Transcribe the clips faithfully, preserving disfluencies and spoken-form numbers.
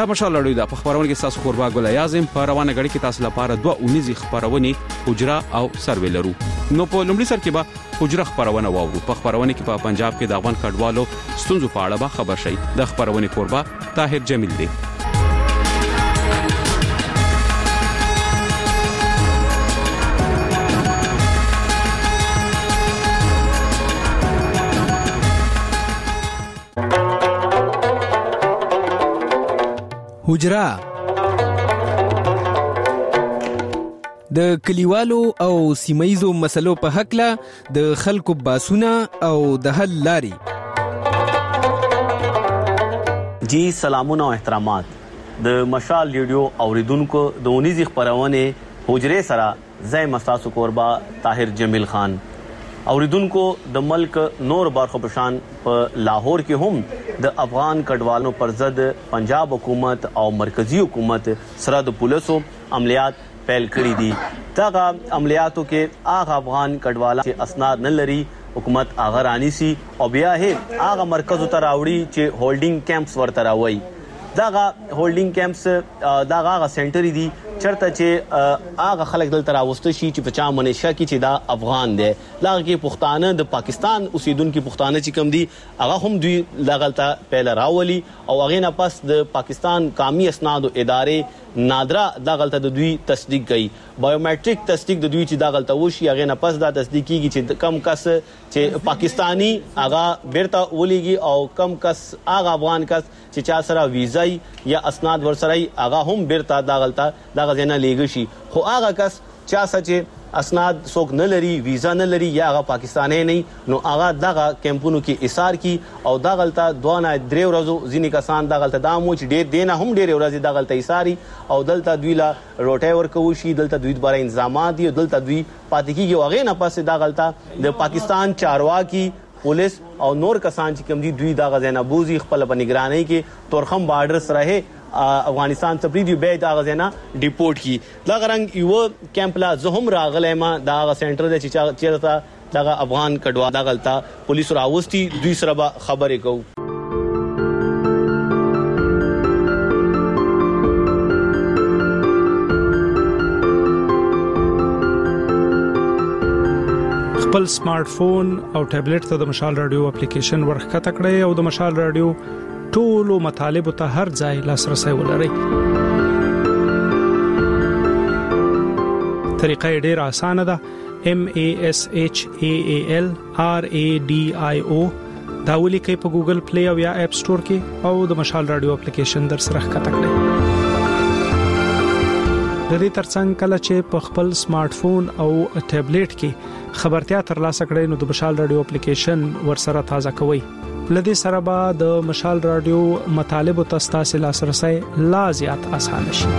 دا مشال راډیو د خبرونه کې تاسو قربا ګل یازم په روانه غړي کې تاسو لپاره دوه اونیزي خبرونه حجره او سروې لرو. نو په لومړي سر کې به حجره خبرونه واورو. په خبرونه کې په پنجاب کې د افغان کډوالو ستونزو په اړه به خبر شي. د خبرونه قربا طاهر جمیل دی. حجره د کلیوالو او سیمایزو مسلو په حق له د خلکو باسونه او د حل لاري. جی سلامونه او احترامات. د مشال ریډیو اوریدونکو د اونیزي خبرونه حجره سره زای مستاسو قربا طاهر جمیل خان. اوریدونکو د ملک نور برخو پشان په لاهور کې هم د افغان کډوالو پر ضد پنجاب حکومت او مرکزی حکومت سره د پولیسو عملیات پیل کړی دي. دغه عملیاتو کې هغه افغان کډوالو چې اسناد نه لري حکومت هغه رانیسي او بیا هې هغه مرکز ته راوړي چې هولډینګ کیمپس ورته راوي. دغه هولډینګ کیمپس دغه هغه سنټر دي چرته چې هغه خلک دلته راوسته شي چې په چا منشا کې چې دا افغان دی. لکه کې پښتانه د پاکستان اوسیدونکو پښتانه چې کم دي هغه هم دوی لغلطه پیل راولي او هغه نه پس د پاکستان قومي اسناد ادارې نادرا دا غلطه د دوی تصدیق کوي. بایومټریک تصدیق د دوی چې دا غلطه وشي هغه نه پس دا تصدیق کیږي چې کم کس چې پاکستانی هغه بیرته ولېږي او کم کس هغه افغان کس چې چا سره ویزا یا اسناد ورسره هغه هم بیرته دا غلطه دا غزنه لیږي شي. خو هغه کس چا سچ اسناد څوک نه لري ویزا نه لري یا هغه پاکستانی نه نو هغه دغه کیمپونو کې ایثار کی او دا غلطه دوه نه درې ورځو ځینې کسان دا غلطه دا مو چې ډېر دینه هم ډېر ورځې دا غلطه ایثاري او دلته دوی لا روټي ورکو شي دلته دوی لپاره انتظامات دي دلته دوی پاتې کیږي هغه نه پاسه دا غلطه د پاکستان چارواکي پولیس او نور کسان چې کوم دي دوی دا غزنه بوزي خپل په نگرانی کې تورخم بارډر سره افغانستان ته پریدي به دا غزنه ډیپورټ کی. دا غرنګ یو کیمپ لا زهم راغلی ما دا سنټر د چې چیرته دا افغان کډوا دا غلطه پولیس راوستي دوی سره خبرې کوو. خپل سمارټ فون او ټابلیټ ته د مشال رادیو اپلیکیشن ورخکته کړئ او د مشال رادیو ټولو مطالبه ته هر ځای لاسرسي ولرئ. طریقه ډېره اسانه ده. M A S H A A L R A D I O دا ولیکئ په ګوګل پلی او یا اپ سٹور کې او د مشال رادیو اپلیکیشن در سره ښکته کړئ. د دې ترڅنګ کله چې په خپل سمارټ فون او ټابلیټ کې خبرتیا ترلاسه کړئ نو د مشال رادیو اپلیکیشن ورسره تازه کوئ. لدې سره به د مشال رادیو مطالب او تاسو لاسرسي لا زیات آسان شي.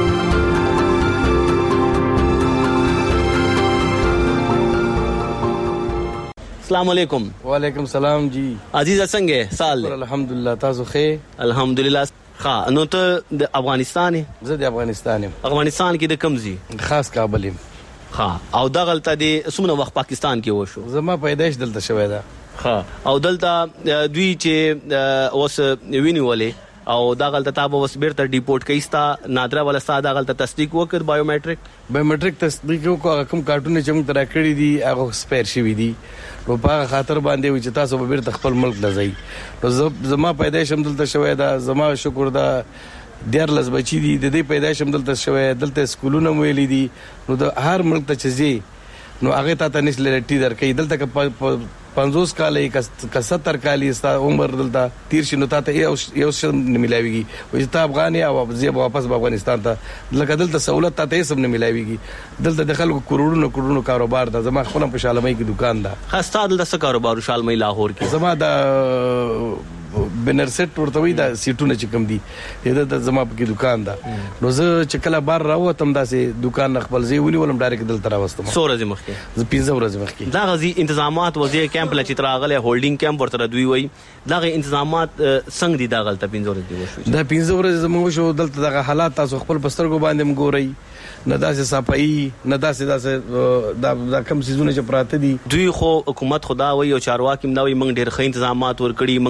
السلام علیکم. وعلیکم السلام. جی عزیز څنګه سال الحمدلله تاسو ښه الحمدلله. ها نو ته د افغانستان زه د افغانستان افغانستان کې د کمزي خاص کابل. ها او دا غلطه دي سمونه وخت پاکستان کې وشو. زما پیدائش دلته شوې ده. ها او دلته دوی چې اوس وینولې او دا غلطه تاسو اوس بیرته ډیپورټ کیستا نادرا ولا ساده غلطه تصدیق وکړ بایومټریک بایومټریک تصدیق وکړ کوم کارتونه چې موږ ترا کړی دي هغه سپیر شوی دي نو په خاطر باندې چې تاسو به بیرته خپل ملک لځئ. نو زما پیدائش هم دلته شوې ده. زما شکر ده ډیر لږ بچی دي د دې پیدائش هم دلته شوې دلته سکولونه ویلې دي نو د هر ملک ته چځي نو هغه ته نسل لټی درکې دلته پنځوس کالې کا ستر کالې ستا عمر دلته تیر شي نو ته یو یو څه نه ملاويږي وې ته افغاني او زه واپس افغانستان ته لکه دلته سہولت ته یې سم نه ملاويږي. دلته د خلکو کروڑونو کروڑونو کاروبار ده. زما خپل په شالمای کې دکان ده. خاصه دلته څه کاروبار شالمای لاهور کې زما د بنر سیټ ورته وي دا سیټونه چې کم دي دا زما په کې دکان ده. نو زه چې کله بار راوتم داسې دکان خپل ځای ونیولم ډایرکټ دلته راوستم. څو ورځې مخکې زه پنځه ورځې مخکې دا غزي تنظیمات وزیر کیمپ لچ تراغله هولډینګ کیمپ ورته دوی وای دا انتظامات څنګه دي دا غلطه پنځه ورځې وشو. دا پنځه ورځې زموږ شو دلته دغه حالات تاسو خپل پسترګو باندې مګورئ نه داسې صفایي نه داسې داسې دا دا کم سيزونه چې پراته دي. دوی خو حکومت خدا وای او چارواکي مداوي موږ ډېر ښه انتظامات ورکړي موږ درې ټیم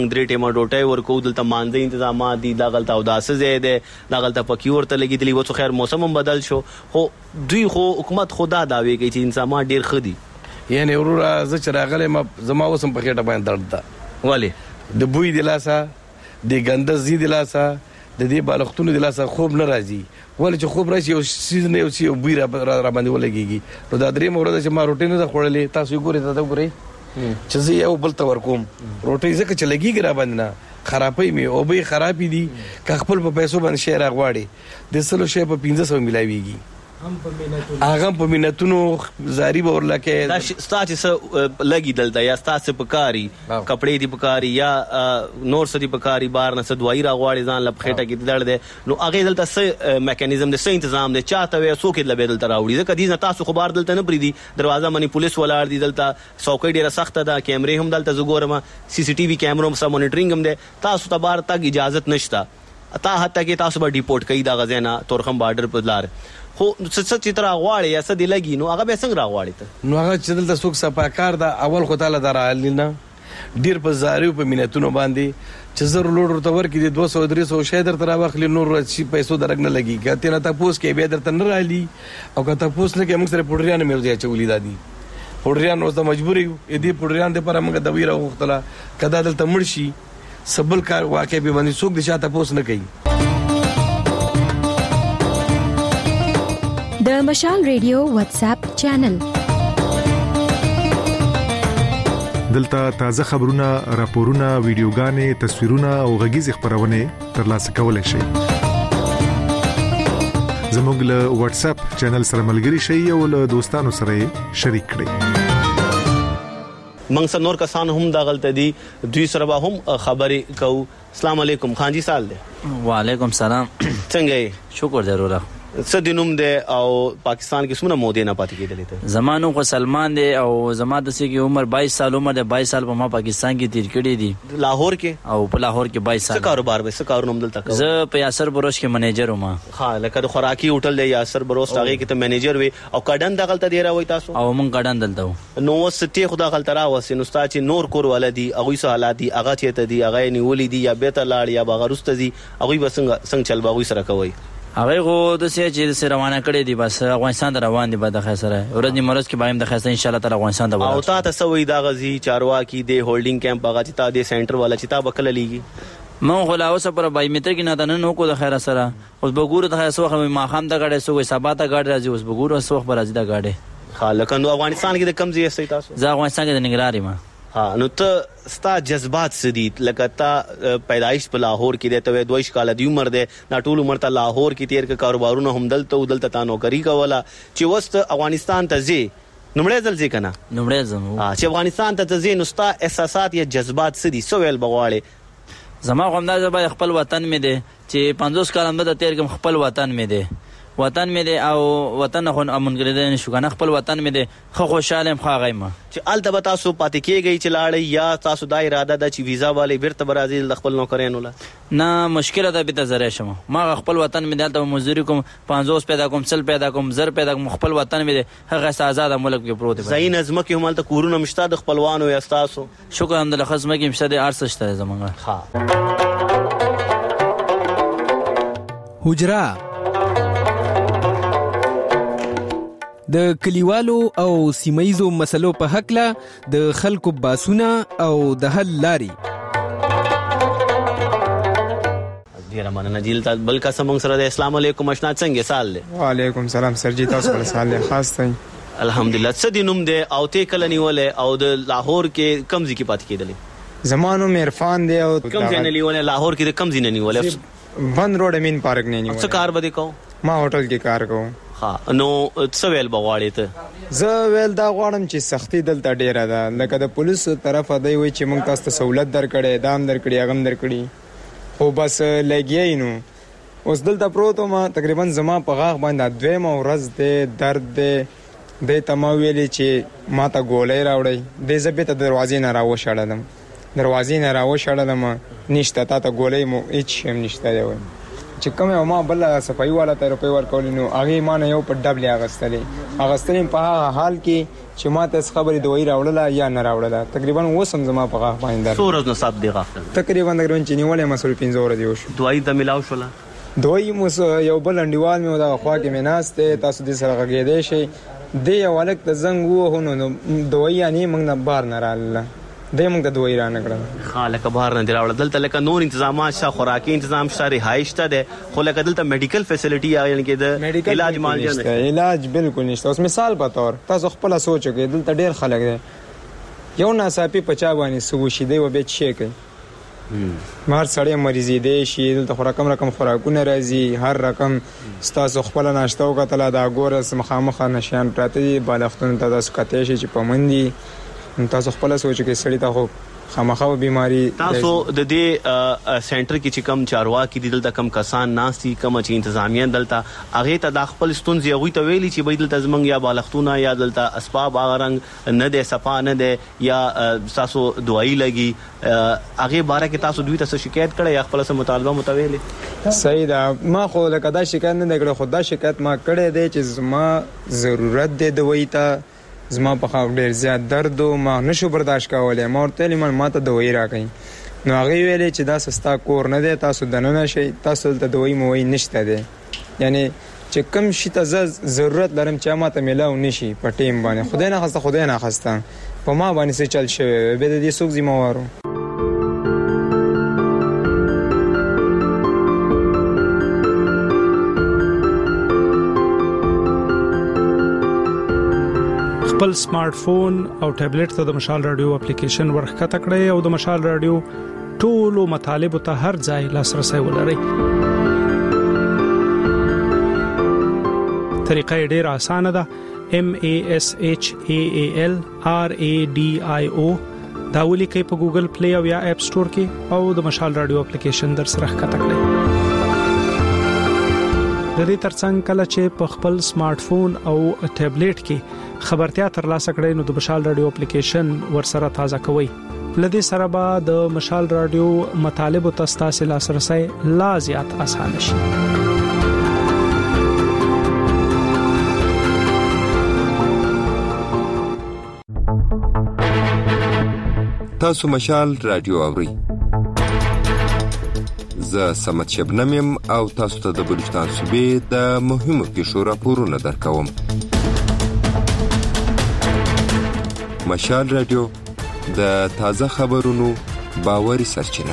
کومه ډوټۍ ورکو دلته مانځي تنظیمات دي دغلته او داسې ځای دی دغلته پکې ورته لګېدلي و څو خیر موسم هم بدل شو خو دوی خو حکومت خدا دعوی کوي چې انسانات ډېر ښه دي یعنی وروره زه چې راغلی ما زما اوس هم په خېټه باندې درد ده ولې د بوی د لاسه د ګنده زی د لاسه د دې بالښتونو د لاسه خوب نه راځي ولې چې خوب راشي یو څیز نه یو څه بوی را باندې ولګېږي نو دا درېیمه ورځ چې ما روټۍ نه ده خوړلې تاسو یې ګورئ ته وګورئ چې زه یو بل ته ورکوم روټۍ ځکه چې لګېږي را باندې نه خرابوي مې اوبه یې خرابې دي که خپل په پیسو باندې شی راغواړې د سلو شی په پنځه سوه میلاویږي هغه په منتونو زاری به ورلکې دا ستا چې څه لګي دلته یا ستا څه پکاري کپړې دي پکاري یا نور څه دي پکاري بار نه څه دوايي راغواړي ځان له پخېټه کې درد دی نو هغې دلته څه میکانیزم دی څه انتظام دی چا ته وایي څوک یې لبې دلته راوړي ځکه دې نه تاسو خو بار دلته نه پرېږدي دروازه باندې پولیس ولاړ دي دلته څوکۍ ډېره سخته ده کیمرې هم دلته زه ګورم سی سی ټي وي کیمرو هم سره مونیټرینګ هم دی تاسو ته بار تګ اجازت نشته تا حتی کې تاسو به ډیپورټ کوي دغه ځای نه تورخم بارډر په لار خو څه چې ته راغواړې یا څه دې لګي نو هغه بیا څنګه راغواړې ته نو هغه چې دلته څوک صفاکار ده اول خو تاله دا راغلي نه ډېر په زاریو په مینتونو باندې چې زر لوډ ورته ورکړي د دوه سوه درې سوه شی درته راواخلي نور پیسو درک نه لګي که تېنه تپوس کوې بیا درته نه رالي او که تپوس نه کوې موږ سره پوډریان هم یو ځای اچولي دا دي پوډریان اوس ته مجبور یو دې پوډریان دپاره موږ دوی راوغوښتله که دا دلته مړ شي څه بل کار واقع پې باندې څوک د چا تپوس نه کوي د مشال ریډیو واتس اپ چینل دلته تازه خبرونه راپورونه ویډیوګانې تصویرونه او غږیز خبرونه ترلاسه کولای شئ زموږ له واتس اپ چینل سره ملګري شئ او له دوستانو سره شریک کړئ منګ سره نور کسان هم دا غلطه دي دوی سره به هم خبرې کوو السلام علیکم خان جی سال دی وعلیکم سلام څنګه شکر ضروره څه د نوم دی او پاکستان کې څومره مودې نه پاتې کېدلې ته زما نوم خو سلمان دی او زما داسې کې عمر باییس سال عمر دی باییس سال په ما پاکستان کې تیر کړي دي لاهور کې او په لاهور کې باییس سال څه کاروبار به څه کارونه هم دلته کوو زه په یاسر بروش کې منیجر وم ها لکه د خوراکي هوټل دی یاسر بروش هغې کې ته منیجر وي او کډن دغلته دی راوئ تاسو او موږ کډن دلته وو نو اوس ته خو دغلته راوسې نو ستا چې نور کور والا دي هغوی څه حالات دي هغه چېرته دي هغه یې نیولي دي یا بېرته لاړ یا به هغه وروسته ځي هغوی به څنګه څنګه چل به هغوی سره کوئ هغه خو داسې چې داسې روانه کړې دي بس افغانستان ته روان دي به د خیر سره ورځ نیمه کې به هم د خیر سره انشاءالله تعالی افغانستان ته او تا ته څه وایي دا غزي چارواکي دی هولډینګ کیمپ هغه چې تا دې سینټر والا چې تا به کله لیږي ما خو لا اوسه پر بایومیټریک نه دننه وکړو د خیر سره اوس به ګورو د خیر څه وخت ماښام ته ګاډی څه وایي سبا ته ګاډی راځي اوس به ګورو څه وخت به راځي دا ګاډی ښه لکه نو افغانستان کې د کوم ځای یاستئ تاسو زه افغانستان کې د ننګرهار یم ها نو ته ستا جذبات څه دي لکه تا پیدایش په لاهور کې دی ته وایې دوه کاله دی عمر دی دا ټول عمر ته لاهور کې تېر که کاروبارونه هم دلته و دلته تا نوکري کوله چې اوس ته افغانستان ته ځې لومړی ځل ځې که نه لومړی ځم چې افغانستان ته ته ځې نو ستا احساسات یا جذبات څه دي څه ویل به غواړې زما خو همدا زه خپل وطن مې دی چې پنځوس کاله هم دلته تېر کړم خپل وطن مې دی وطن مې دی او وطن خو امونګرېدی نه شو که نه خپل وطن مې دی ښه خوشحاله یم ښه هغه یم چې هلته به تاسو پاتې کېږئ چې لاړئ یا تاسو دا اراده ده چې ویزا والئ بېرته به راځئ د خپل نوکریانو له نه مشکله ده بېرته زه راشم ما خپل وطن مې دی هلته به مزدوري کوم پنځوس پیدا کوم سل پیدا کوم زر پیدا کوم خپل وطن مې دی هغه آزاده ملک کې پروت دی ځایي نه ځمکې هم هلته کورونه هم شته د خپلوانو یا ستاسو شکر الحمدلله ښه ځمکې هم شته دی هر څه شته دی زموږ حجره د کلیوالو او سیمایزو مسلو په حقله د خلکو باسونه او د حل لاري ډیره مننه جیل تا بل کا سمون سره د اسلام علیکم اشنا څنګه سال له وعلیکم سلام سر جی تاسو په سال له خاص ته الحمدلله څه دینوم دی او ته کله نیولې او د لاهور کې کم ځای کې پات کېدلې زمانو عرفان دی او کم ځای نه نیولې لاهور کې کم ځای نه نیولې ون روډ امین پارک نه نیولې څه کار بده کو ما هوټل کې کار کوم ها نو څه ویل بغواړې ته زه ویل دا غواړم چې سختی دلته ډیره ده لکه د پولیسو طرفه دی وایي چې موږ تاسو ته سہولت درکړې دا هم درکړي هغه هم درکړي خو بس لګیای نو اوس دلته پروت وم تقریبا زما په غاښ باندې دویمه ورځ دی درد دی دی ته ما ویلې چې ما ته ګولۍ راوړئ دی زه بېرته دروازې نه راوشړلم دروازې نه راوشړلم نشته تا ته ګولۍ مو هېڅ شی هم نشته دی وایم چې کوم یو ما بل صفایي والا ته روپۍ ورکولې نو هغې ما نه یو په ډبلې اخیستلې اخیستلې په هغه حال کې چې ما ته خبرې دوایي راوړله یا نه راوړله تقریبا اوس هم زما په غاښ باندې څو ورځو صاحب دې غاښ تقریبا تقریبا چې نیولې مسول پنځه ورځې وشو دوايي ته ملاو شوله دوی مو یو بل انډیوال مې دغه خوا کې مې ناست دی تاسو دې سره غږېدی شئ دی یو هلک ته زنګ ووهو نو دوایي یعنې موږ نه بار نه راغله دی موږ ته دوایي رانه کړله ښه لکه بهر نه دې راوړه دلته لکه نور انتظامات شته خوراکي انتظام شته رهایش شته دی خو لکه دلته میډیکل فیسلټي یعنې کې د علاج معالجه نشته علاج بالکل نشته اوس مثال په طور تاسو خپله سوچ وکړئ دلته ډېر خلک دی یو ناڅاپي په چا باندې څه وشي دی به بیا څه کوي مار سړی مریضېدی شي دلته خو رقم رقم خوراکونه راځي هر رقم ستاسو خپله ناشته وکتله دا ګوره مخامخه نشیان پراته دي بالښتونو ته تاسو کتی شئ چې په من دي تاسو خپله سوچ وکړئ سړي ته خو خامخا بیماری تاسو د دې سنټر کې چې کم چارواکي دي دلته کم کسان ناست دي کوم چې انتظامیه دلته هغې ته د خپل ستونزې هغوی ته ویلي چې بهی دلته زموږ یا بالښتونه یا دلته اسباب هغه رنګ نه دی صفا نه دی یا ستاسو دوایي لګي هغې باره کې تاسو دوی ته څه شکایت کړی یا خپله څه مطالبه مو ته ویلې صحیح ده ما خو لکه دا شکایت نه دی کړی خو دا شکایت ما کړی دی چې زما ضرورت دی دوایي ته زما په خوا ډېر زیات درد و ما نشو برداشت کولی ما ورته ویلې ما ما ته دوایي راکئ نو هغې ویلې چې دا ستا کور نه دی تاسو دننه شئ تاسو دلته دوایي موایي نشته دی یعنې چې کوم شي ته زه ضرورت لرم چې ما ته میلاو نشي په ټیم باندې خدای ناخواسته خدای ناخواسته په ما باندې څه چل شوی وی بیا د دې څوک ذمهوار و خپل سمارټ فون او ټابلیټ ته د مشال رادیو اپلیکیشن ورخکته کړئ او د مشال رادیو ټولو مطالبه ته هر ځای لاسرسي ولرئ. طریقه ډیره اسانه ده. M A S H A A L R A D I O دا ولیکئ په ګوګل پلی او یا اپ سٹور کې او د مشال رادیو اپلیکیشن در سره ښکته کړئ. د دې ترڅنګ کله چې په خپل سمارټ فون او ټابلیټ کې خبرتیا ترلاسه کړئ نو د مشال رادیو اپلیکیشن ورسره تازه کوئ. لدې سره به د مشال رادیو مطالب او تاسو لاسرسي لا زیات اسانه شي. تاسو مشال رادیو اورئ. زه سمت شبنم يم او تاسو ته د بلوچستان صوبې د مهمو پیښو راپورونه درکوم. مشال رادیو د تازه خبرونو باوري سرچینه.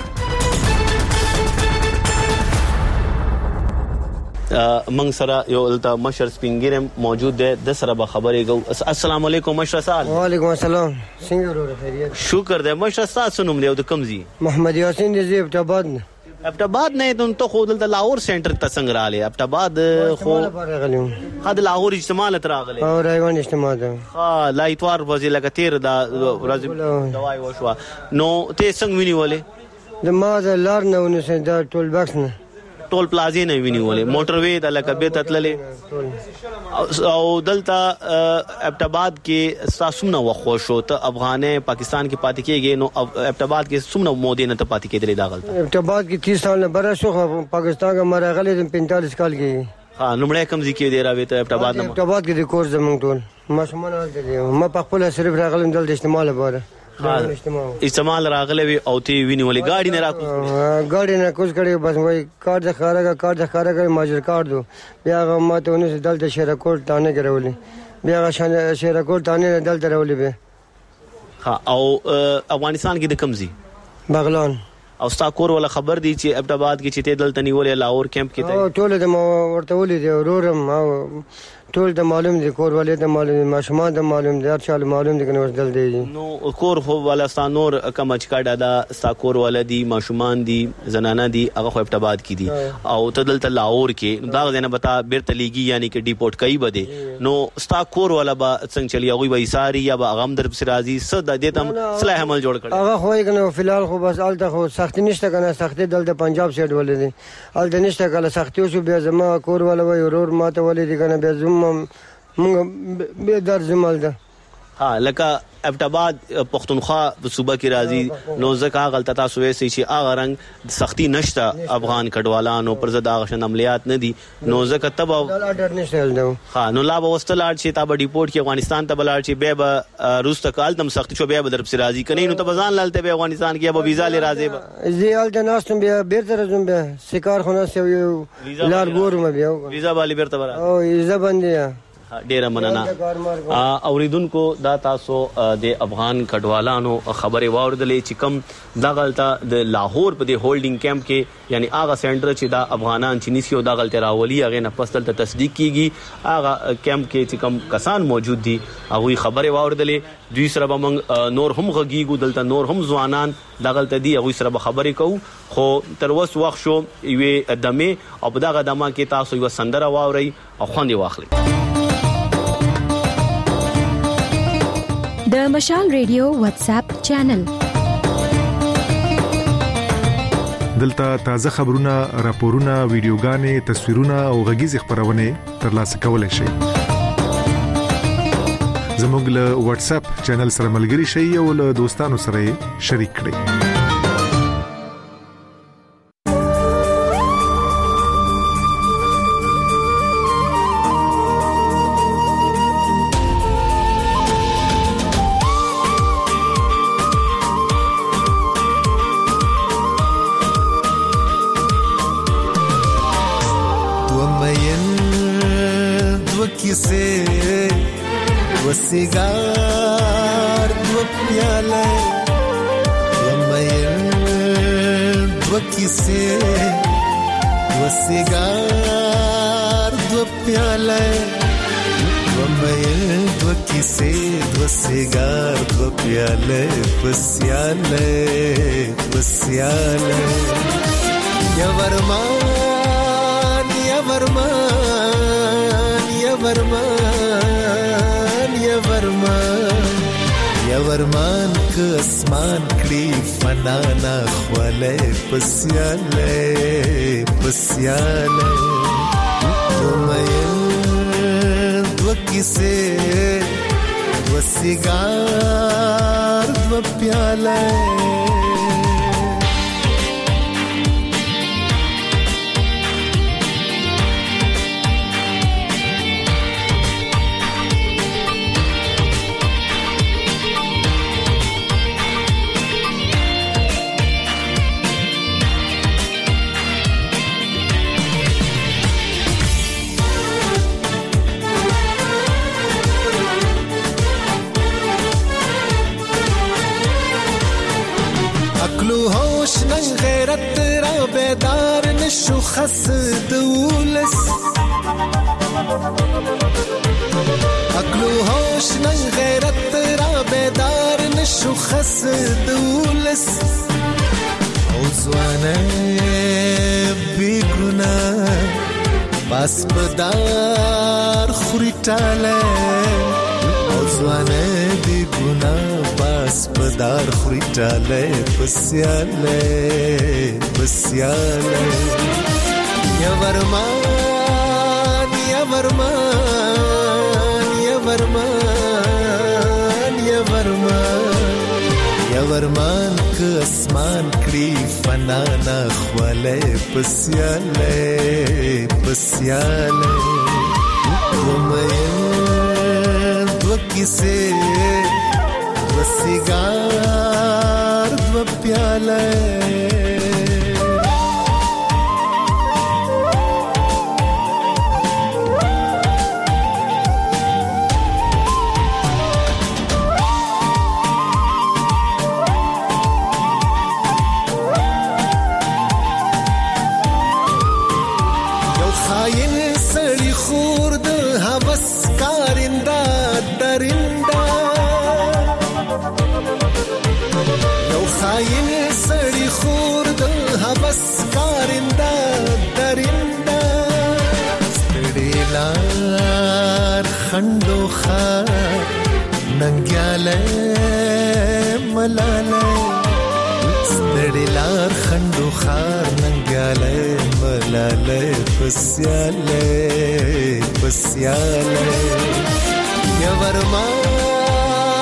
منګ سره یو الته مشر سپینګرم موجود دی د سره به خبرې کو. السلام علیکم مشر صاحب. وعلیکم السلام. څنګه ورو خیریت؟ شکر دی مشر صاحب. سنوم دی د کمزي محمد یاسین دی ابتاباد نه. ابتاباد نه ته ته خو دلته لاهور سنټر ته څنګه رااله؟ ابتاباد خو خد لاهور اجتماع لته راغله او رايوان اجتماع ده. ها لا اتوار ورځ لکه تیر دا ورځ دواي وشو نو ته څنګه وینیولې؟ د ما د لار نه ونه دا ټول باکس نه ټول پلازې نه وینیولې موټر وې د لکه به تتللې او دلته ابتاباد کې ساسونه وخو شو ته افغانې پاکستان کې پاتې کېږي نو ابتاباد کې سمنه مودې نه ته پاتې کېدلې دا غلطه. ابتاباد کې تیس سال نه بره شو پاکستان کې مرغلې د پینتالیس کال کې ها نمړې کم ځکه دی راوي ته ابتاباد نه ابتاباد کې د کور زمونږ ټول ما شمال ولته ما په خپل صرف راغلم دل د اجتماع لپاره استعمال راغله وی او تی وینولې گاډي نه راکو گاډي نه کوز کړي بس وای کار د خارګه کار د خارګه ماجر کار دو بیا هغه ماته ونه دلته شهر کوټ تانه غرولې بیا هغه شهر کوټ تانه دلته راولې به ها او افغانستان کې د کمزي بغلان او ستا کور ولا خبر دی چې ابتاباد کې چې ته دلته نیولې لاهور کیمپ کې ته ټول د ورته ولې دی ورورم او ټول د معلوم دي کور ولې د معلوم ماشومان د معلوم دي هر چا معلوم دي کنه وردل دي نو کور خو ولا ستا نور کم چکاډه دا ستا کور ولدي ماشومان دي زنانه دي هغه خو ابتاباد کې دي او ته دلته لاهور کې دا غنه بتا بیرته لیږي یعنی کې ډیپورټ کوي بده نو ستا کور ولا با څنګه چلی هغه وې ساری یا با غم در سرازي صد د دې تم صلاح عمل جوړ کړي هغه خو کنه فلحال خو بس الته خو سخت نشته کنه سخت دلته پنجاب سیټ ولې دي الته نشته کله سختي شو بیا زما کور ولا وې ورور ماته ولې دي کنه بیا زم مونږ به در زمال ده ها لکه ابټاباد پښتونخوا په صوبه کې راځي نو ځکه غلطه تاسو وایي چې هغه رنګ سختی نشته افغان کډوالانو پر ضد هغه شن عملیات نه دي نو ځکه تب ها نو لا به وستلاړ چې تاب ډیپورت کې افغانستان ته بلاړ چې به روس ته کال تم سختی شو بیا به درپ سي راځي کني نو ته ځان لالته به افغانستان کې به ویزا لري راځي به زیال د ناستم بیا بیرته راځم بیا سکار خونه سو یو لار ګورم بیا ویزا والی بیرته ورا او ویزا باندې ډیره مننه اوریدونکو دا تاسو د افغان کډوالانو خبره واوردلې چې کم دا غلطه د لاهور په د هولډینګ کیمپ کې یعنی هغه سنټر چې دا افغانان چې نسیو دا غلطه راولي هغه نه پستل ته تصدیق کیږي هغه کیمپ کې چې کم کسان موجود دي هغه خبره واوردلې دوی سره به موږ نور هم غږیږو دلته نور هم ځوانان دا غلطه دي هغه سره به خبرې کوو خو تر اوس وخت شو یوه دمه او په دغه دمه کې تاسو یو سندره واوري او خوند واخلي د مشال ریډیو واتس اپ چینل دلته تازه خبرونه راپورونه ویډیوګانې تصویرونه او غږیز خبرونه ترلاسه کولای شئ زموږ له واتس اپ چینل سره ملګري شئ او له دوستانو سره شریک کړئ cigar दो प्याले लम्बे दो किसे दो सिगार दो प्याले लम्बे दो किसे दो सिगार दो प्याले पसियाले पसियाले या वरमान या वरमान या वरमान या वरमान या वरमान के आसमान कड़ी फनाना ख्वाले पसियाले पसियाले तुमयन दो किसे दो सिगार दो प्याले بیدار نشو خس دولس عقلو هوش نن غیرت را بیدار نشو خس دولس او زوانه بی گناه باس پدار خوری تاله او زوانه بی گناه باس پدار خوری تاله پسیاله پسیاله یا ورمان یا ورمان یا ورمان یا ورمان یا ورمان که اسمان کری فنانا خواله پسیاله پسیاله دومین دو کسی دو سیگار دو پیاله खंडो खार नंग्याले मलाले स्तेडिलार खंडो खार नंग्याले मलाले पस्याले पस्याले या वरमान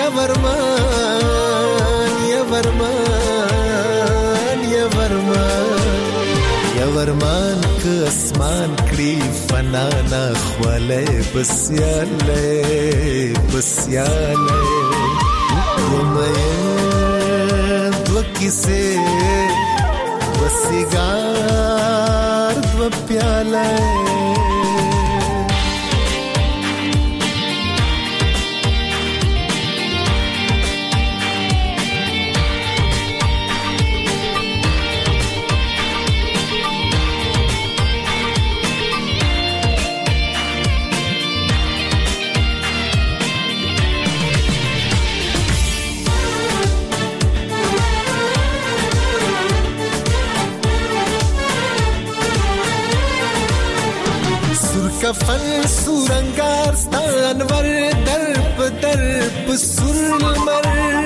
ورمان یا ورمان یا ورمان یا ورمان که اسمان کړي فنا نه خواله بسیاله بسیاله ومه دو کیسه وسیګار دو پیاله کفن سورنگار ستانور درب درب سرمر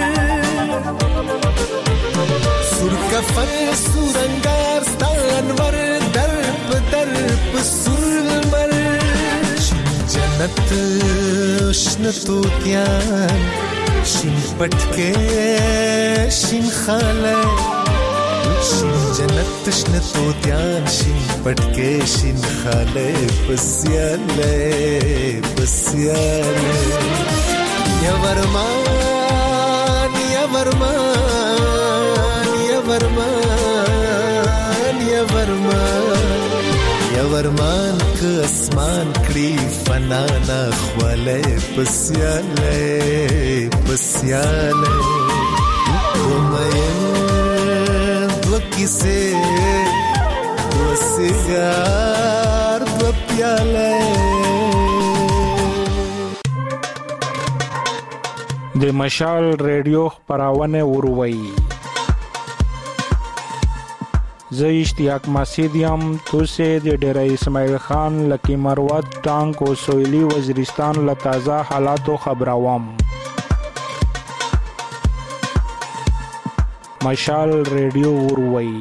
سور کفن سورنگار ستانور درب درب سرمر شین جنت شنتو تیان شین پٹکے شین خاله شین جنت شنتو دیان شین پټکې شین خاله پسیاله پسیاله یا ورمان یا ورمان یا ورمان یا ورمان یا ورمان که اسمان کړي فنا نه خواله پسیاله پسیاله ومه کیسه دو سیگار دو پیاله د مشال ریډیو خپرونه وروي زه اشتیاق مسیدیم توسه د ډیره اسماعیل خان لکی مروت ټانک او سویلی وزیرستان له تازه حالاتو خبروم مشال ریډیو وروي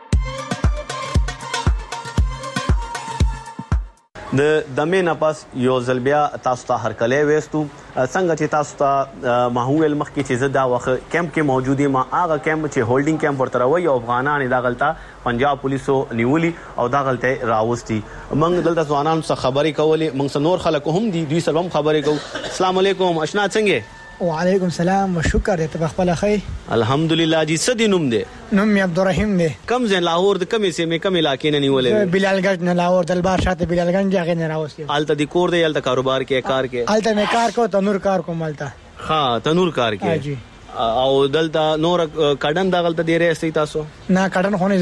د دمه نه پس یو ځلبیا تاسو ته هرکلی وېستو څنګه چې تاسو ته ماحول مخکې چې زه دا وخت کیمپ کې موجودي ما هغه کیمپ چې هولډینګ کیمپ ورته راوي او افغانان دا غلطه پنجاب پولیسو نیولي او دا غلطه راوستي موږ دلته ځوانانو څخه خبرې کولې موږ نور خلک هم دي دوی سره هم خبرې کوو السلام علیکم اشنا څنګه وعلیکم السلام وشکر ته بخپل خی الحمدلله جی سدي نوم دې نوم می عبدالرحیم دی کم زین لاهور د کمی سه می کمی علاقې نه نیولې بلالګنج نه لاهور دلبار شاته بلالګنج هغه نه راوستي الته د کور دی الته کاروبار کې کار کې الته مې کار کو تنور کار کوم الته ها تنور کار کې جی او دلته نور کډن دا غلطه دی راسي تاسو نه کډن خونه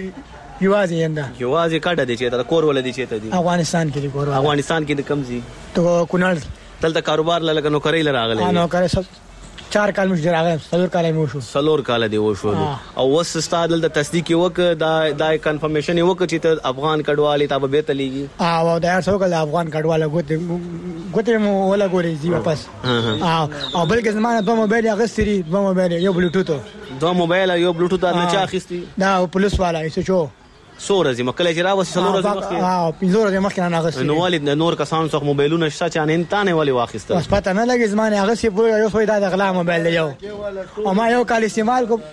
یوازې ینده یوازې کډه دي چې دا کور ول دي چې ته دي افغانستان کې کور افغانستان کې د کمزي ته کونړ دلته کاروبار لګنو کوي لراغله نو کوي چار کال مش راغله سلور کال مو شو سلور کال دی وشو او وس استاد د تصدیق وک دا د کنفرمیشن وک چې ته افغان کډوالي تابه به تلېږي او دا څو کال افغان کډواله ګوت ګوت مو ولا ګوري زی واپس او او بلکې زمانه دوه موبایل اغستري دوه موبایل یو بلوټوث دوه موبایل یو بلوټوث نه چا اخیستي دا پولیس والا ایسو چو سور ازي مکه چې راوسی سلور ازي مخکې اه پنځور ازي مخکې نه اغستري نو والد نور کسان څخه موبایلونه شته چې ان تانه والی واخیسته بس پته نه لګي زمانه اغستري په یو څو دا غلا موبایل دی یو او ما یو کال استعمال کو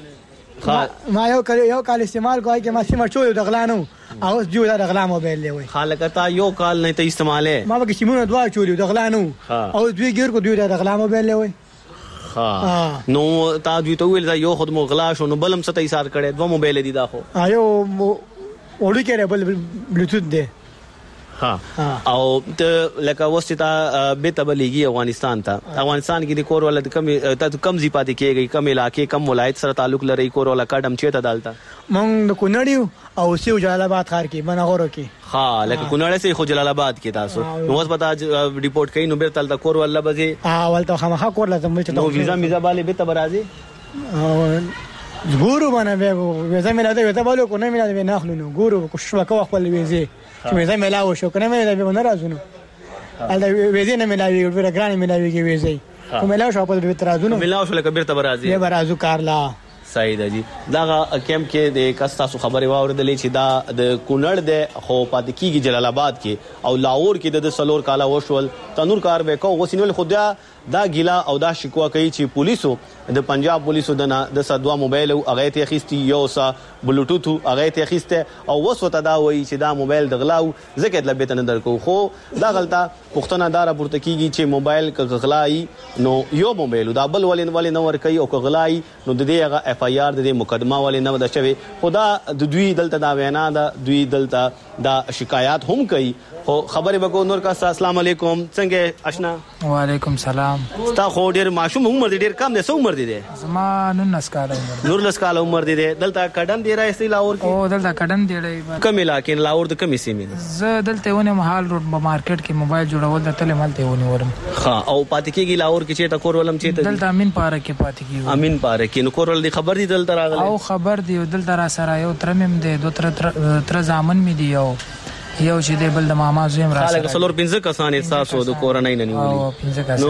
ما یو کال یو کال استعمال کوي چې ما سیمه چوي د غلا نو او جو دا غلا موبایل دی وای خالقتا یو کال نه ته استعماله ما به سیمونه دوا چوي د غلا نو او دوی ګیر کو دوی د غلا موبایل دی وای ها نو تا دوی ته ویل دا یو خود مو غلا شو نو بلم ست ایثار کړي دوه موبایل دي دا خو ایو وړي کې بل بلوټوث دی ها او ته لکه وستا به تبلیغي افغانستان ته افغانستان کې د کور ولادت کم ته کم زی پاتې کېږي کم علاقې کم ولایت سره تعلق لري کور ولا کډم چیته دالتا مونږ د کونړیو او سیو جلال آباد ښار کې بنغورو کې ها لکه کونړ سه خو جلال آباد کې تاسو نو اوس پتا ریپورت کین نو به تل د کور ولا بځي ها ولته خامخا کور لازم چې نو ویزا میزا بالي به تبرازي ګورو باندې ویزا ملاده ویزا بالو کو نه ملاده نه اخلو نو ګورو کو شوکه خپل ویزه چې ویزا ملاو شو کنه مې دا به نه راځو ال دا ویزه نه ملاوي ورته ګرانه ملاوي کې ویزه کوم ملاو شو په به ترازو ملاو شو لکه بیرته برازي به برازو کارلا صحیح ده جی دا کیمپ کې د کستا سو خبره واوردلې چې دا د کونړ د خو پاتې کیږي جلال آباد کې او لاهور کې د سلور کالا وشول تنور کار به کو غوسینول خدا دا ګیلا او دا شکوا کوي چې پولیسو د پنجاب پولیسو د د سدوا موبایل او هغه ته اخیستي یو سا بلوټوث هغه ته اخیسته او وسوته دا وایي چې دا موبایل د غلاو زکه د لبیت نه درکو خو دا غلطه پښتنه دار پورته کیږي چې موبایل ک غلای نو یو موبایل دا بل ولین ولین نور کوي او ک غلای نو د دې هغه اف آی آر د مقدمه ولین نه د شوی خدا د دوی دلته دا وینا دا دوی دلته دا شکایات هم کوي خو خبرې وکړو نور کا السلام علیکم څنګه آشنا وعلیکم سلام ستا خو ډیر معصوم عمر دی ډیر کم دی سو عمر دی زما نن کال عمر نور لس کال عمر دی دلته کډن دی راځي لاور کې او دلته کډن دی کوم علاقې لاور د کومې سیمې زه دلته ونه محل روډ په مارکیټ کې موبایل جوړول د تل مالته ونی ورم ها او پاتې کېږي لاور کې چې تا کور ولم چې دلته امین پاره کې پاتې کېږي امین پاره کې نو کور ول دی خبر دی دلته راغلی او خبر دی دلته را سره یو ترمم دی دو تر تر ځامن می دی یو یو چې دی بل د ماما زویم را سره څلور پنځه کسان احساسو د کورنۍ نه نیولې او پنځه کسان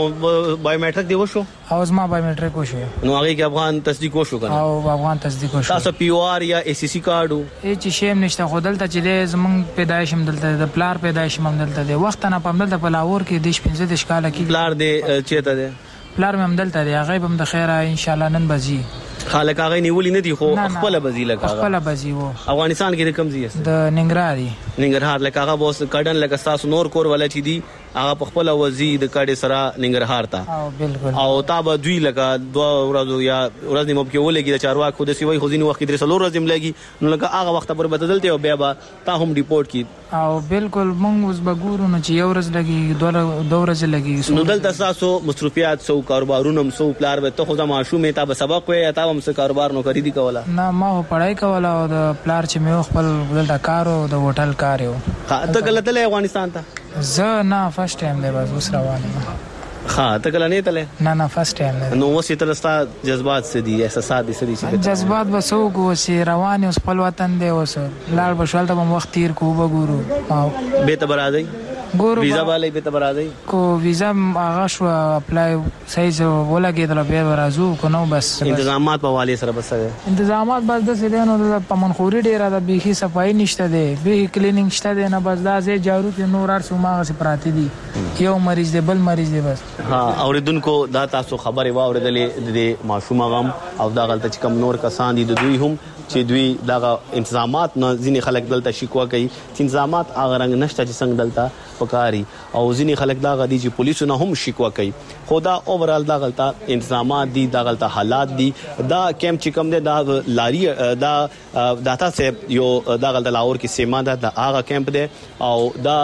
نو بایومټریک دی وشو او زما بایومټریک وشو نو هغه کې افغان تصدیق وشو کنه او افغان تصدیق وشو تاسو پی او آر یا ای سی سی کارت ای چې شیم نشته خو دلته چې زمون پیدایش هم دلته د پلار پیدایش هم دلته دی وخت نه پم دلته په لاور کې دیش پنځه د شکاله کې پلار دی چیرته دی پلار هم دلته دی هغه هم د خیره ان شاء الله نن بزي خالق هغه نیولې نه دي خو خپل بزي لکه خپل بزي وو افغانستان کې د کم ځای د ننګرهاري ننګرهار لکه هغه بوس کډن لکه تاسو نور کور ولا چي دي هغه په خپل وزي د کډې سره ننګرهار ته او بالکل او تابه دوی لکه دوه ورځو یا ورځ نیمه کې ولګي د چارواک خو د سیوي خو ځینې وخت درې سلور ورځې ملګي نو لکه هغه وخت پر بدلته او بیا به تا هم ریپورت کی او بالکل مونږ اوس بګورو نو چې یو ورځ لګي دوه دوه ورځې لګي نو دلته تاسو مصروفیات سو کاروبارونو سو پلار به ته خو د ماشومې تا به سبق وې تا هم څه کاروبار نو کړی دی کوله نه ما پړای کوله او د پلار چې مې خپل دلته کارو د هوټل کار یو ته کله تلې افغانستان ته زه نه فرست ټایم دی بس اوس روان یم ها ته کله نه تلې نه نه فرست ټایم دی نو وسې تلستا جذبات څه دي احساسات دي څه دي جذبات به سو کو سي روان اوس خپل وطن دی اوس لال بشوال ته وخت تیر کو وګورو او به ته برادای ګورو ویزا والے به ته برادای کو ویزا هغه شو اپلای سایز ولګیدل به ورازو کو نو بس تنظیمات په والي سره بس تنظیمات بس د سیدانو د پمنخوري ډیره د بيخي صفای نشته دی به کلینینګ شته دی نه بس دا زه جارو ته نور ار سماغه سي پراتی دي یو مریض دی بل مریض دی بس ها اوریدونکو دا تاسو خبره واوریدلې د ماشوم غم او دا غلطه چې کم نور کسان دي د دوی هم چې دوی دغه انتظامات نه ځینې خلک دلته شکوا کوي چې انتظامات هغه رنګ نشته چې څنګه دلته پکاري او ځینې خلک دا غدي چې پولیسو نه هم شکوا کوي خدا اوورال دا غلطه انتظامات دي دا غلطه حالات دي دا کیمپ چې کوم دی دا لاري دا داتا سیب یو دا غلطه لاهور کې سیما دا د هغه کیمپ دی او دا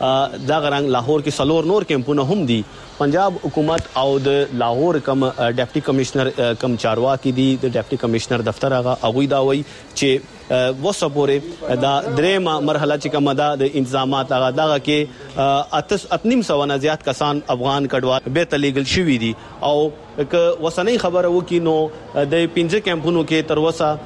دا غرنګ لاهور کې سلور نور کیمپونه هم دي پنجاب حکومت او د لاهور کم ډیپټي کمشنر کم چارواکي دي د ډیپټي کمشنر دفتر هغه اغوی دا وایي چې وسپوره دا درېمه مرحله چې کومه ده د انتظامات هغه دغه کې اتس اتنیم سو نه زیات کسان افغان کډوال به تلیګل شوی دي او ک وسنۍ خبره وکي نو د پنځه کیمپونو کې تر وسه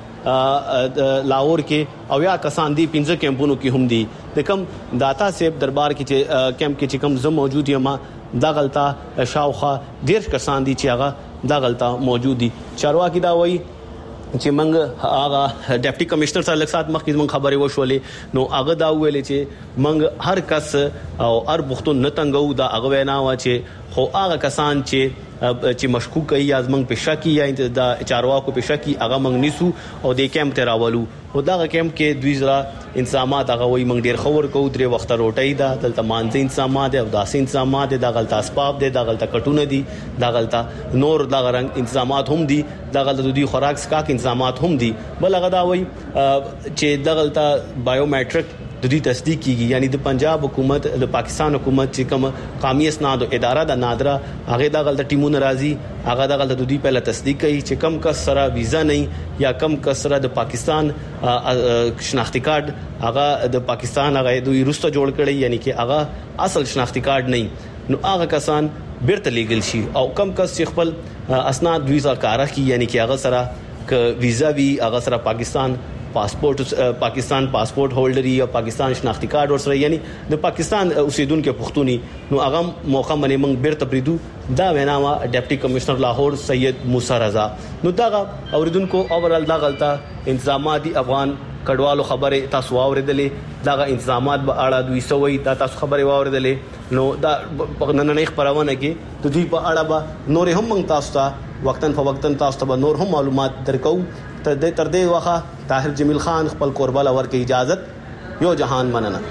لاهور کې او یا کسان دي پنځه کیمپونو کې هم دي د کم داتا سیب دربار کې چې کیمپ کې چې کم زم موجود یم دا غلطه شاوخه ډیر کسان دي چې هغه دا غلطه موجود دي چارواکي دا وایي چې منګ هغه ډیپټي کمشنر سره لږ سات مخکې موږ خبرې وشولې نو هغه دا ویلې چې منګ هر کس او هر بوختون نه تنګو دا هغه وینا و چې خو هغه کسان چې چې مشکوک کوي یا زمنګ په شکی یا د چارواکو په شکی هغه منګ نیسو او د کیمپ ته راولو او دا کیمپ کې دوی زرا انتظامات هغه وي منګ ډیر خبر کو درې وخت روټي دا دلته مانځي انتظامات او داسې انتظامات دا غلطه اسباب دي دا غلطه کټونه دي دا غلطه نور دا غرنګ انتظامات هم دي دا غلطه دوی خوراک سکاک انتظامات هم دي بل هغه دا وي چې دا غلطه بایومټریک د دې تصدیق کیږي یعنی د پنجاب حکومت د پاکستان حکومت چې کوم قومي اسناد او اداره د نادره هغه د غلطه ټیمونه راځي هغه د غلطه د دوی په تصدیق کوي چې کم کس سره ویزا نه یا کم کس سره د پاکستان شناختی کارت هغه د پاکستان هغه دوی روسته جوړ کړي یعنی چې هغه اصل شناختی کارت نه نو هغه کسان بیرته لیګل شي او کم کس چې خپل اسناد ویزا کارا کی یعنی چې هغه سره ک ویزا وی هغه سره پاکستان پاسپورت پاکستان پاسپورت هولډر یا پاکستان شناختی کارت ورسره یعنی د پاکستان اوسیدونکو پښتوني نو هغه موقع باندې موږ بیرته پریدو دا ویناوه ډیپټي کمشنر لاهور سید موسی رضا نو دا اوریدونکو اوورال دا غلطه انتظاماتي افغان کډوالو خبره تاسو واوریدلې دا انتظامات به اړه دوی سوي دا تاسو خبره واوریدلې نو دا نن نه خبرونه کې د دوی په اړه به نور هم موږ تاسو ته وقتن فوقتن تاسو ته نور هم معلومات درکو ته د تر دې وخت طاهر جمیل خان خپل قرباله ورکه اجازه یو جهان مننه.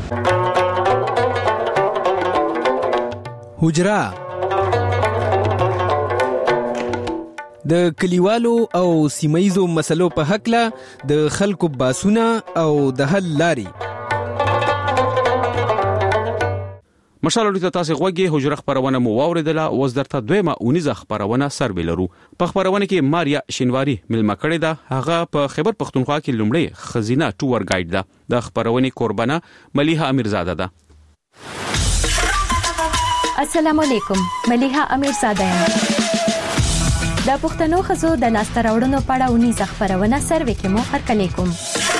حجرا د کلیوالو او سیمایزو مسلو په حق له د خلکو باسونه او د حل لاري مشال لري تاسو غوږی حجره خبرونه مو واوریدله اوس درته دویمه اونیزه خبرونه سروي لرو. په خبرونه کې ماریا شینواری ملما کړې ده. هغه په خیبر پختونخوا کې لومړی خزینه ټور گایډ ده. د خبرونه قربانه ملیحه امیرزاده ده. السلام علیکم، ملیحه امیرزاده یم. د پښتنو خزو د لاسته راوړنو په اړه اونیزه خبرونه سروي کې مو هرکلی کوم.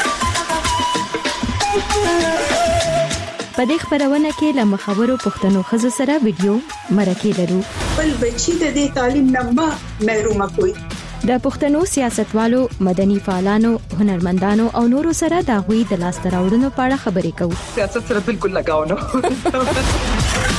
په دې خبرونه کې له مخاورو پښتنو خزو سره ویډیو مرکه لرو. بل بچی د دې تعلیم نه محروم کوي. د پښتنو سیاستوالو، مدني فعالانو، هنرمندانو او نورو سره د غوي د لاسته راوړنو په اړه خبرې کوو. سیاست سره بالکل لگاو نه.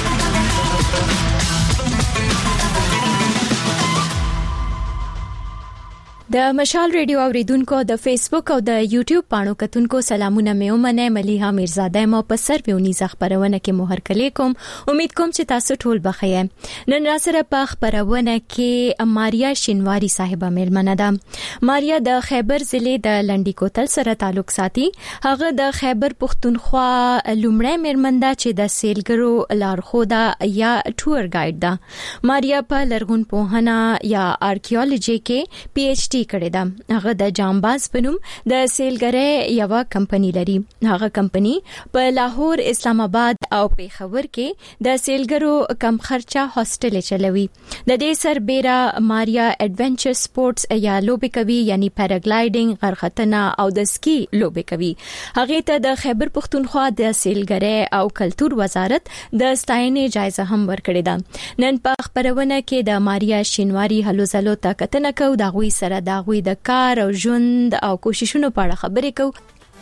د مشال ریډیو اوریدونکو د فیسبوک او د یوټیوب پاڼو کتونکو سلامونه مې ومنه. ملیحه امیرزاده مو په سروي خبرونه کې مو هرکلی کوم. امید کوم چې تاسو ټول بخیر. نن را سره په خبرونه کې ماریا شینواری صاحبہ ملمنه ده. ماریا د خیبر ضلع د لنډی کوتل سره تعلق ساتي. هغه د خیبر پختونخوا لومړی مېرمنده چې د سیلګرو لارښوده یا ټور گایډ ده. ماریا په لرغون پوهنه یا آرکیولوژي کې پی ایچ ډي کړی ده. هغه د جامباز په نوم د سیلګرۍ یو کمپنی لري. هغه کمپنی په لاهور، اسلام آباد او پیښور کې د سیلګرو کم خرچه هاستل چلوي. د دې سربېره ماریا ایڈونچر سپورتس یا لوبې کوي، یعنی پیراګلایډینګ، غرختنه او د سکی لوبې کوي. هغه ته د خیبر پختونخوا د سیلګرۍ او کلتور وزارت د ستاینې جایزه هم ورکړې ده. نن په خبرونه کې د ماریا شینواری هلو زلو ته کتنه کو د غوي سره د غوي د کار او ژوند او کوششونو په اړه خبرې کوو.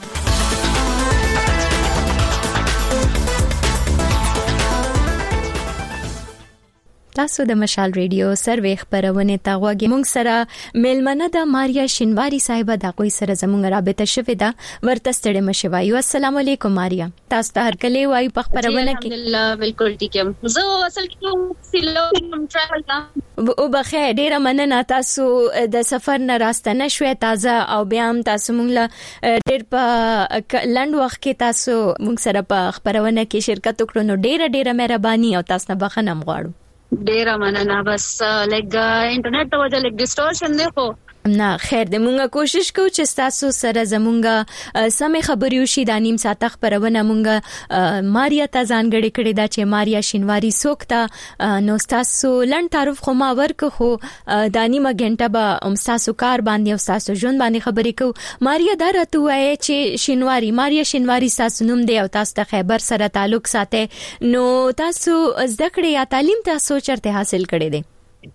تاسو د مشال ریډیو سروي خبرونه تا غوږی. مونږ سره ملمنه د ماریا شینواری صاحبہ د غوي سره زموږ رابطه شوې ده. ورته ستړي مشه وایو. السلام علیکم ماریا، تاسو ته هرکلی وایو په خبرونه کې. الحمدلله بالکل ټیک یم. زه اصل کې سیلو ټریول کوم. او بخیر، ډیره مننه. تاسو د سفر نه راستنه شوې تازه او بیا هم تاسو مونږ له ډیر په لند وخت کې تاسو مونږ سره په خبرونه کې شرکت وکړو. نو ډیره ډیره مهرباني او تاسو نه بخښنه غواړو. ډیره مننه. بس لګ انټرنیټ ته وجه لګ ډیسټورشن دی خو نه خیر دې. مونږه کوشش کوو چې تاسو سره زمونږه سمې خبرې وشي. د نیم ساعت خبرونه مونږه ماریا ته ځانګړې کړې ده چې ماریا شینواری څوک ده. نو تاسو لند تعارف خو ما ورکو، خو د نیمه غنټه به تاسو کار باندې او تاسو ژوند باندې خبرې کوو. ماریا دا راته وایي چې شینواری ماریا شینواری تاسو نوم دی او تاسو د خیبر سره تعلق ساتي. نو تاسو زده کړې یا تعلیم تاسو چرته حاصل کړې دي؟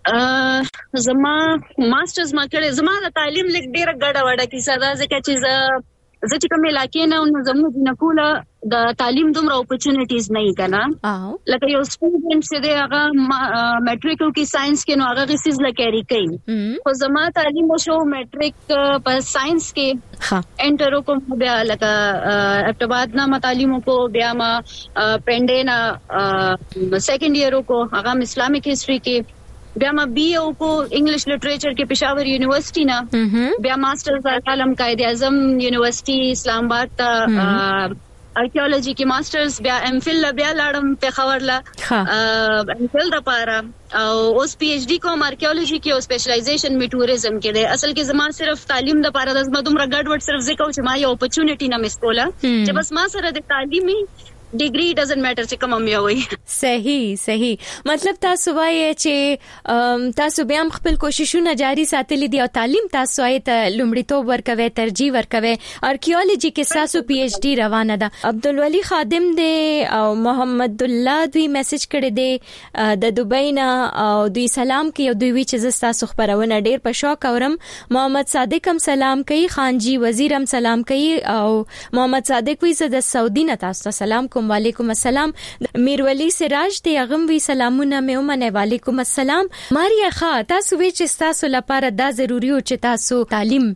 ا زما ماسترز ما کړې. زما د تعلیم لیک ډیره ګډه وډه کیسه ده ځکه چې زه زه چې کوم علاقې نه نو زموږ د نکوله د تعلیم دومره اپورچونټیز نه یې کنه. لکه یو سټوډنټ چې دی هغه میټریک کې ساينس کې نو هغه غسیز لکېری کوي. خو زما تعلیم شو میټریک په ساينس کې ها انټر کوم بیا لکه ابتدائي نه تعلیم کو بیا ما پرنډینا سیکنډ ایئر کو هغه اسلامیک هیستوري کې بیا ما بی او کو انګلیش لټریچر کې پېښور یونیورسيټي نه بیا ماسترز عالم قائد اعظم یونیورسيټي اسلام آباد ته آرکیولوژي کې ماسترز بیا ام فل بیا لاړم پېښور لا ام فل د پاره او اوس پی ایچ ډی کوم آرکیولوژي کې او سپیشلایزیشن می ټوریزم کې دی. اصل کې زما صرف تعلیم د پاره د زما دومره ګډ وډ صرف ځکه چې ما یو اپورچونټی نه مس کوله چې بس ما سره د تعلیمي ډیګری ډزنټ میټر چې کوم مې وي. صحیح صحیح. مطلب تاسو وایي چې تاسو بیا هم خپل کوششونه جاری ساتلي دي او تعلیم تاسو آیت لومړیتوب ورکوي، ترجیح ورکوي. آرکیولوژي کې تاسو پی ایچ ډی روانه ده. عبدالولی خادم دی او محمد الله دوی میسج کړی دی د دوبۍ نه او دوی سلام کوي. دوی وی چې تاسو خبرونه ډیر په شوق اورم. محمد صادق هم سلام کوي، خانجی وزیر هم سلام کوي او محمد صادق وی زه د سعودي نه تاسو سلام کوم. وعلیکم السلام. میرولی سراج دی غم وی سلامونه مې ومنه. وعلیکم السلام. ماریا خا تاسو وی چې تاسو لپاره دا ضروری او چې تاسو تعلیم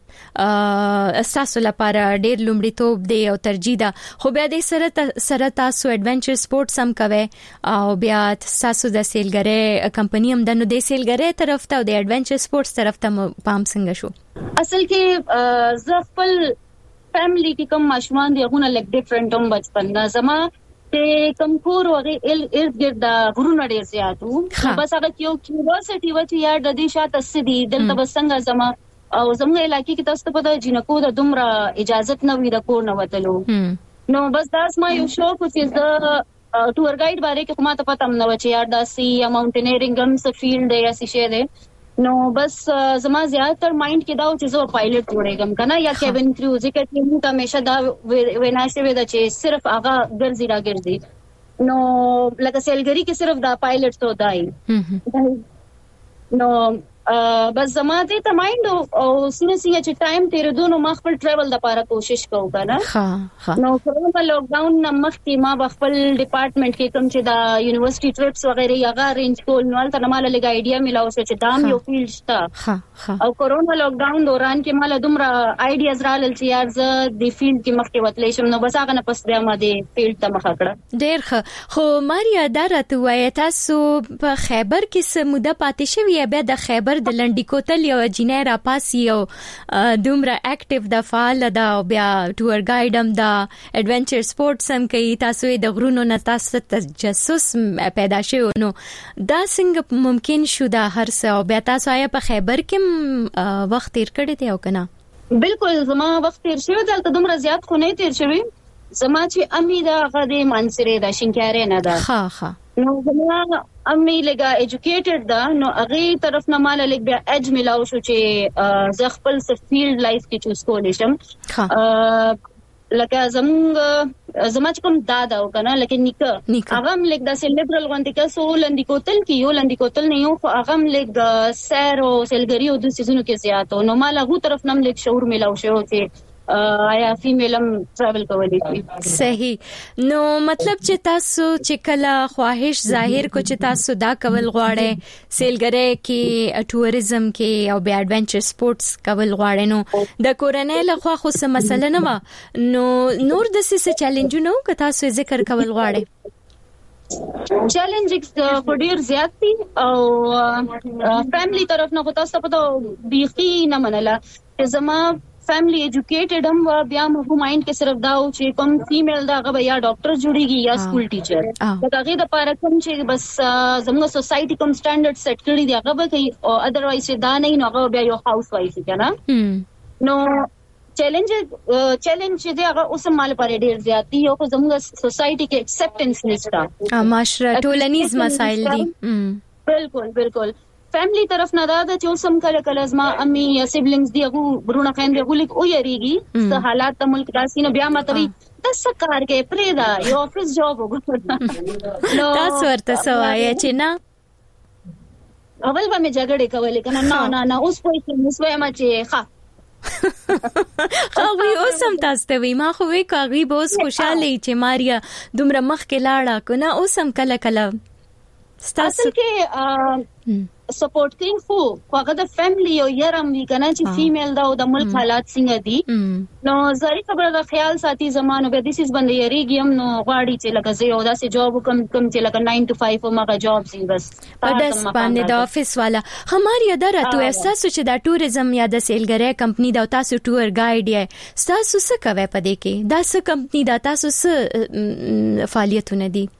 تاسو لپاره ډیر لومړیتوب دی او ترجیح ده، خو بیا د سره سره تاسو ایڈونچر سپورتس هم کوي او بیا تاسو د سیلګری کمپنی هم د نو د سیلګری طرف ته او د ایڈونچر سپورتس طرف ته پام څنګه شو؟ اصل کې زه خپل فیملی کې کوم ماشومان دی غونه لک ډیفرنٹ هم بچپن نه زما ته کم کور وغه ال ارد ګرد غرونه ډیر زیاتو. بس هغه یو کیوریوسټي و چې یار د دې شاته سدي دلته بسنګ زما او زموږ علاقې کې تاسو په د جنکو د دومره اجازه نه وي د کور نه وتلو. نو بس داس ما یو شوق چې د ټور ګایډ باندې کې کومه ته پته نه و چې یار داسي یا ماونټینیرینګ هم څه فیلډ دی یا څه شی دی. نو بس زما زیاتره مایند کې دا و چې زه پایلټ جوړېږم کنه یا کیبن کریو ځکه چې موږ همیشه دا ویناشه وې دا چې صرف هغه ګرځي را ګرځي. نو لکه سیلګری کې صرف دا پایلټ تو دای. نو بس زما دې ته مایند او سینه سینه چې ټایم تیر دونو ما خپل ټریول د لپاره کوشش کوم کنه. ها ها. نو کورونا لاک ډاون نه مخکې ما خپل ډپارټمنټ کې کوم چې دا یونیورسيټي ټریپس وغیرہ یغه ارینج کول نو تل مال لګ ایډیا ملاو شو چې دام یو فیلډ شته. ها ها. او کورونا لاک ډاون دوران کې مال دومره ایډیاز رالل چې یار زه د فیلډ کې مخکې وتلې شم. نو بس هغه نه پس بیا ما د فیلډ ته مخ کړه. ډیر ښه. خو ماریا دا راته وایي تاسو په خیبر کې سموده پاتې شوی بیا د خیبر د لنډی کوتل یو جنې را پاسي او دومره اکټیو د فعال دا بیا ټور ګایډ هم دا ایڈونچر سپورتس هم کوي. تاسو د غرونو نه تاسو تجسس پیدا شي نو دا څنګه ممکن شو دا هر څه او بیا تاسو آیا په خیبر کې وخت تیر کړی دی او کنه؟ بالکل زما وخت تیر شوی دلته دومره زیات خو نه تیر شوی. زما چې امي دا غدي منصره دا شینکاره نه ده. ها ها. نو زما امي لګه ایجوکیټډ ده نو هغه طرف نه مال لګ بیا اج ملاو شو چې ز خپل فیلډ لایف کې چوز کولې شم. لکه زموږ زما چې کوم دادا او کنه لکه نیکه هغه هم لګ د سیلیبرل غونډه کې سو لندې کوتل کې یو لندې کوتل نه یو خو هغه هم لګ سیر او سیلګری او د سيزونو کې زیاتو. نو مال هغه طرف نه لګ شعور ملاو شو چې آیا فیمیلم ټریول کولی شي. صحیح. نو مطلب چې تاسو چې کله خواهش ظاهر کو چې تاسو دا کول غواړئ سیلګری کې ټوریزم کې او بیا ایڈونچر سپورتس کول غواړئ نو د کورنۍ له خوا خو څه مسله نه و نو نور د څه چیلنجونه که تاسو ذکر کول غواړئ؟ چیلنجز په ډیر زیات دي او فیملی طرف نه خو تاسو په بيخي نه منله چې زما فیملی ایجوکیټډ هم و بیا مو مایند کې صرف دا او چې کوم فیمیل دا غو یا ډاکټر جوړیږي یا سکول ټیچر دا هغه د پاره کوم چې بس زموږ سوسايټي کوم سټانډرډ سیټ کړی دی هغه به کوي او اذروایز دا نه نو هغه بیا یو هاوس وایف کنه. نو چیلنج چیلنج دی هغه اوس مال پر ډیر زیات دی او زموږ سوسايټي کې اکسپټنس نشته. معاشره ټولنیز مسائل دي. بالکل بالکل. فیملی طرف نه دا چې اوسم کله کله زما امي یا سیبلینګز دی هغه برونه خاين دی غولیک او یریږي څه حالات د ملک داسې نه بیا ماتوي د سکار کې پریدا یو افیس جاب وګورم. نو تاسو ورته سوای چې نه اول به مې جګړه کولې کنه نه نه نه اوس په کې مسوي ما چې ښه خو اوسم تاسو ته وی ما خو وی کاغي بوس خوشاله چې ماریا دومره مخ کې لاړه کنه اوسم کله کله اصل کې سپورټ کوي خو هغه د فیملی او یارم وی کنه چې فیمیل دا او د ملک حالات څنګه دي نو زری خبره د خیال ساتي زمانو به دیس از باندې یریږم نو غواړي چې لکه زه یو داسې جاب کوم کوم چې لکه ناین ټو فایو مګه جاب سي بس په داس باندې د افیس والا هماري اداره تو احساس چې د ټوریزم یا د سیلګری کمپنی دا تاسو ټور ګایډ یې تاسو څه کوي په دې کې دا څه کمپنی دا تاسو څه فعالیتونه دي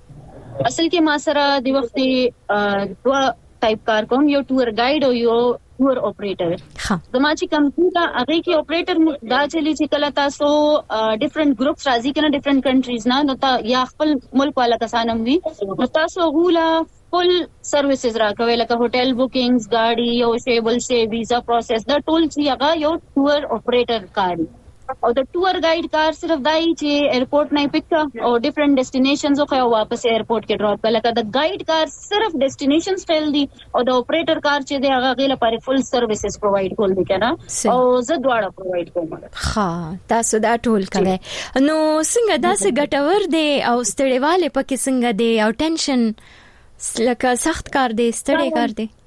اصل کې ما سره د وخت دوه ټایپ کار کوم یو ټور ګایډ او یو ټور اپریټر زما چې کمپیوټر هغه کې اپریټر دا چلی چې کله تاسو ډیفرنٹ ګروپس راځي کنه ډیفرنٹ کنټریز نه نو تا یا خپل ملک والا کسانم وي نو تاسو غولا فل سرویسز راکوي لکه هوټل بوکینګز گاډي یو شی بل شی ویزا پروسس دا ټول چې هغه یو ټور اپریټر کاری او د ټور گایډ کار صرف دای چې ایرپورټ نه پک او ډیفرنٹ ډیسټینیشنز خو واپس ایرپورټ کې ډراپ کړه لکه د گایډ کار صرف ډیسټینیشنز فیل دي او د اپریټر کار چې دی هغه غیر لپاره فل سرویسز پرووایډ کول دي کنه او زه دواړه پرووایډ کوم. ها تاسو دا ټول کوي نو څنګه دا څه ګټور دی او ستړیواله پکې څنګه دی او ټینشن لکه سخت کار دی ستړی کار دی؟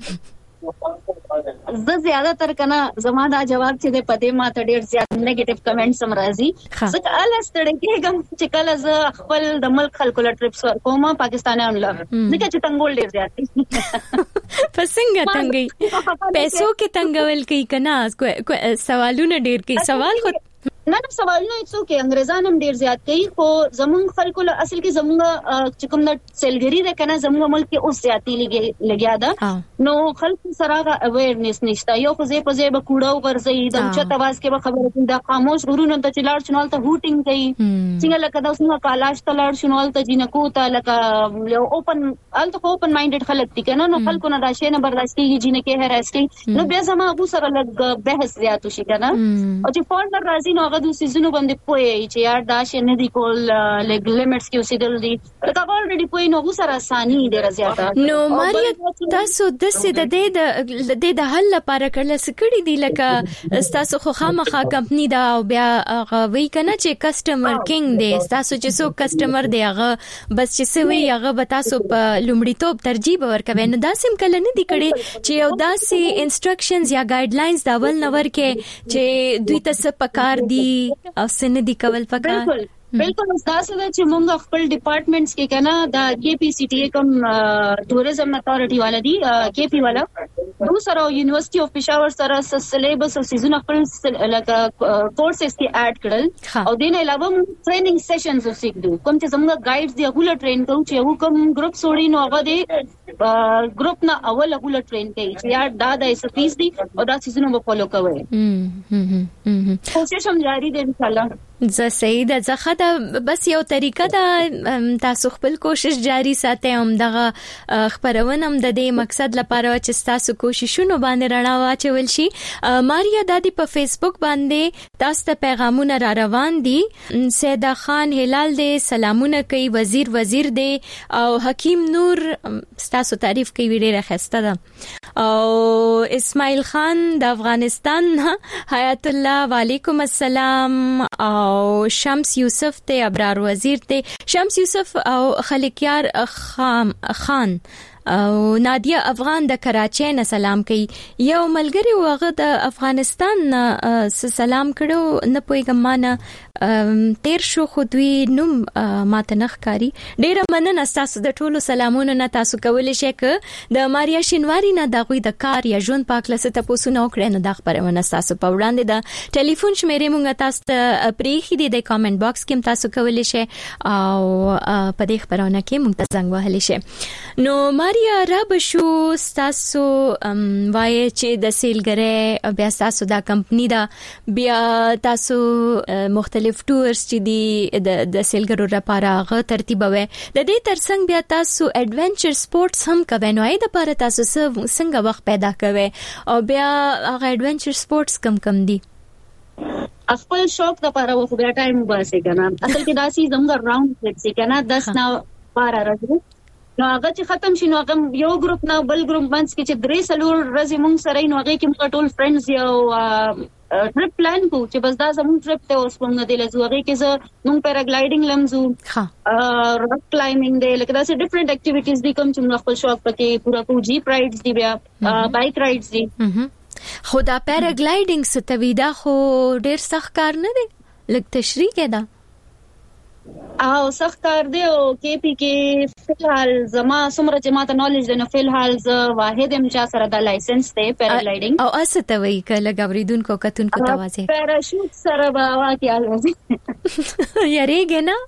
زه زیاده تر کنه زما دا جواب چې د پدې ماته ډیر زیات نیگیټیو کمنټس هم راځي ځکه اله ستړی کېږم چې کله زه خپل د ملک خلکو له ټریپس ورکوم پاکستانیانو له ځکه چې تنګول ډیر زیات دي پسنګ تنګي پیسو کې تنګول کوي کنه سوالونه ډیر کوي سوال خو نه نه سوالونه هیڅ کې انګريزان هم ډیر زیات کوي خو زمونږ خلکو له اصل کې زمونږ چې کوم د سیلګری ده کنه زمونږ ملک کې اوس زیاتی لګي لګیا ده نو خلکو سره اویرنس نشته یو خو زه په زه به کوړو ورځي د چت आवाज کې به خبره کوي دا خاموش غرونه ته چلاړ شنوال ته هوټینګ کوي څنګه لکه دا اوسنه کالاش ته لاړ شنوال ته جنکو ته لکه یو اوپن الته اوپن مایندډ خلک دي کنه نو خلکو نه راشي نه برداشت کوي جنکه هراسټي نو بیا زما ابو سره لګ بحث زیات شي کنه او چې فورنر راځي نو د سيزونو باندې پوي چې یار دا شي نه دی کول لګ لیمټس کې اوسېدل دي دا اوريدي پوي نو سره اساني ډیر زیاته نو ماریا تاسو د څه د دې د د حل لپاره کړل سکړي دي لکه تاسو خو خامخا کمپنی دا او بیا هغه وی کنه چې کسٹمر کینګ دی تاسو چې څو کسٹمر دی هغه بس چې سوي هغه به تاسو په لومړیتوب ترجیح ورکوي نو دا سم کله نه دی کړي چې یو داسې انسټرکشنز یا ګایډلاینز دا ول نور کې چې دوی ته پکار دی او سن دي کول پکار بالکل بالکل تاسو چې موږ خپل ډپارټمنټس کې کنه دا کے پی سی ټی کوم ټوریزم اتھارټي والا دی کے پی والا نو سره یونیورسيټي اف پېښور سره سلیبس او سيزون خپل لکه کورسز کې اډ کړل او دین علاوه ټریننګ سیشنز وسیکدو کوم چې زموږ گایډز دی هغه ټرین کوو چې هغه کوم ګروپ سوړي نو هغه دی ګروپ نه اول هغه ټرین کوي چې یار دا د اس پیس دی او دا سيزون به فالو کوي کوشش هم جاری دی ان شاء الله. زه سید زخه دا بس یو طریقه دا تاسو خپل کوشش جاری ساتئ هم دغه خبرونه هم د دې مقصد لپاره چې تاسو کوششونه باندې رڼا واچول شي. ماریا دادی په فیسبوک باندې تاسو ته پیغامونه را روان دي. سیدا خان هلال دې سلامونه کوي وزیر وزیر دې او حکیم نور تاسو تعریف کوي ډیره خسته ده او اسماعیل خان د افغانستان حیات الله وعلیکم السلام او شمس یوسف ته ابرار وزیر ته شمس یوسف او خلکیار خام خان او نادیا افغان د کراچۍ نه سلام کوي. یو ملګری وغه د افغانستان نه سلام کړو نه پويګم مانه تیر شو خو دوی نوم ماته نخکاری. ډیره مننه تاسو د ټولو سلامونو نه تاسو کولای شئ ک د ماریا شینواری نه دغه د کار یا ژوند پاک لسه تاسو نو کړئ نه د خبرونه تاسو په وړاندې د ټلیفون شمیرې مونږ تاسو ته پریخي دي د کامنټ باکس کې تاسو کولای شئ او په دې خبرونه کې مونږ ته زنګ وهلی شئ. نو ماریا یا رب شو تاسو وای چې د سیلګری بیا تاسو دا کمپنی دا بیا تاسو مختلف ټورز چې دی د سیلګرو لپاره غو ترتیبوي د دې ترڅنګ بیا تاسو ایڈونچر سپورتس هم کوي نو اې د لپاره تاسو څنګه وخت پیدا کوي او بیا هغه ایڈونچر سپورتس کم کم دي خپل شوق د لپاره خو بیا ټایم واسه کنه اصل کې داسي زموږ راوند څه کنه دس نه بارا راځي نو هغه چې ختم شي نو هغه یو ګروپ نه بل ګروپ باندې کې چې درې سلور ورځې مونږ سره نو هغه کې موږ ټول فرندز یو ټریپ پلان کو چې بس دا زموږ ټریپ ته اوس موږ د لزو هغه کې زه موږ پیراګلایډینګ لمزو ها راک کلایمبینګ دی لکه دا سه ډیفرنٹ اکټیویټیز دي کوم چې موږ خپل شوق پکې پورا کو جی رایډز دي بیا بایک رایډز دي. خو دا پیراګلایډینګ ستویدا خو ډیر سخت کار نه دی لکه تشریح کړه او سخت کار دی او کې پی کې فلحال زما سمره چې ماته نالج دی نو فلحال ز واحد ام چا سره د لایسنس ته پیراګلایډینګ او استه وی کله غوریدونکو کتونکو توازه پیراشوټ سره با واکه الوزي یریګه نه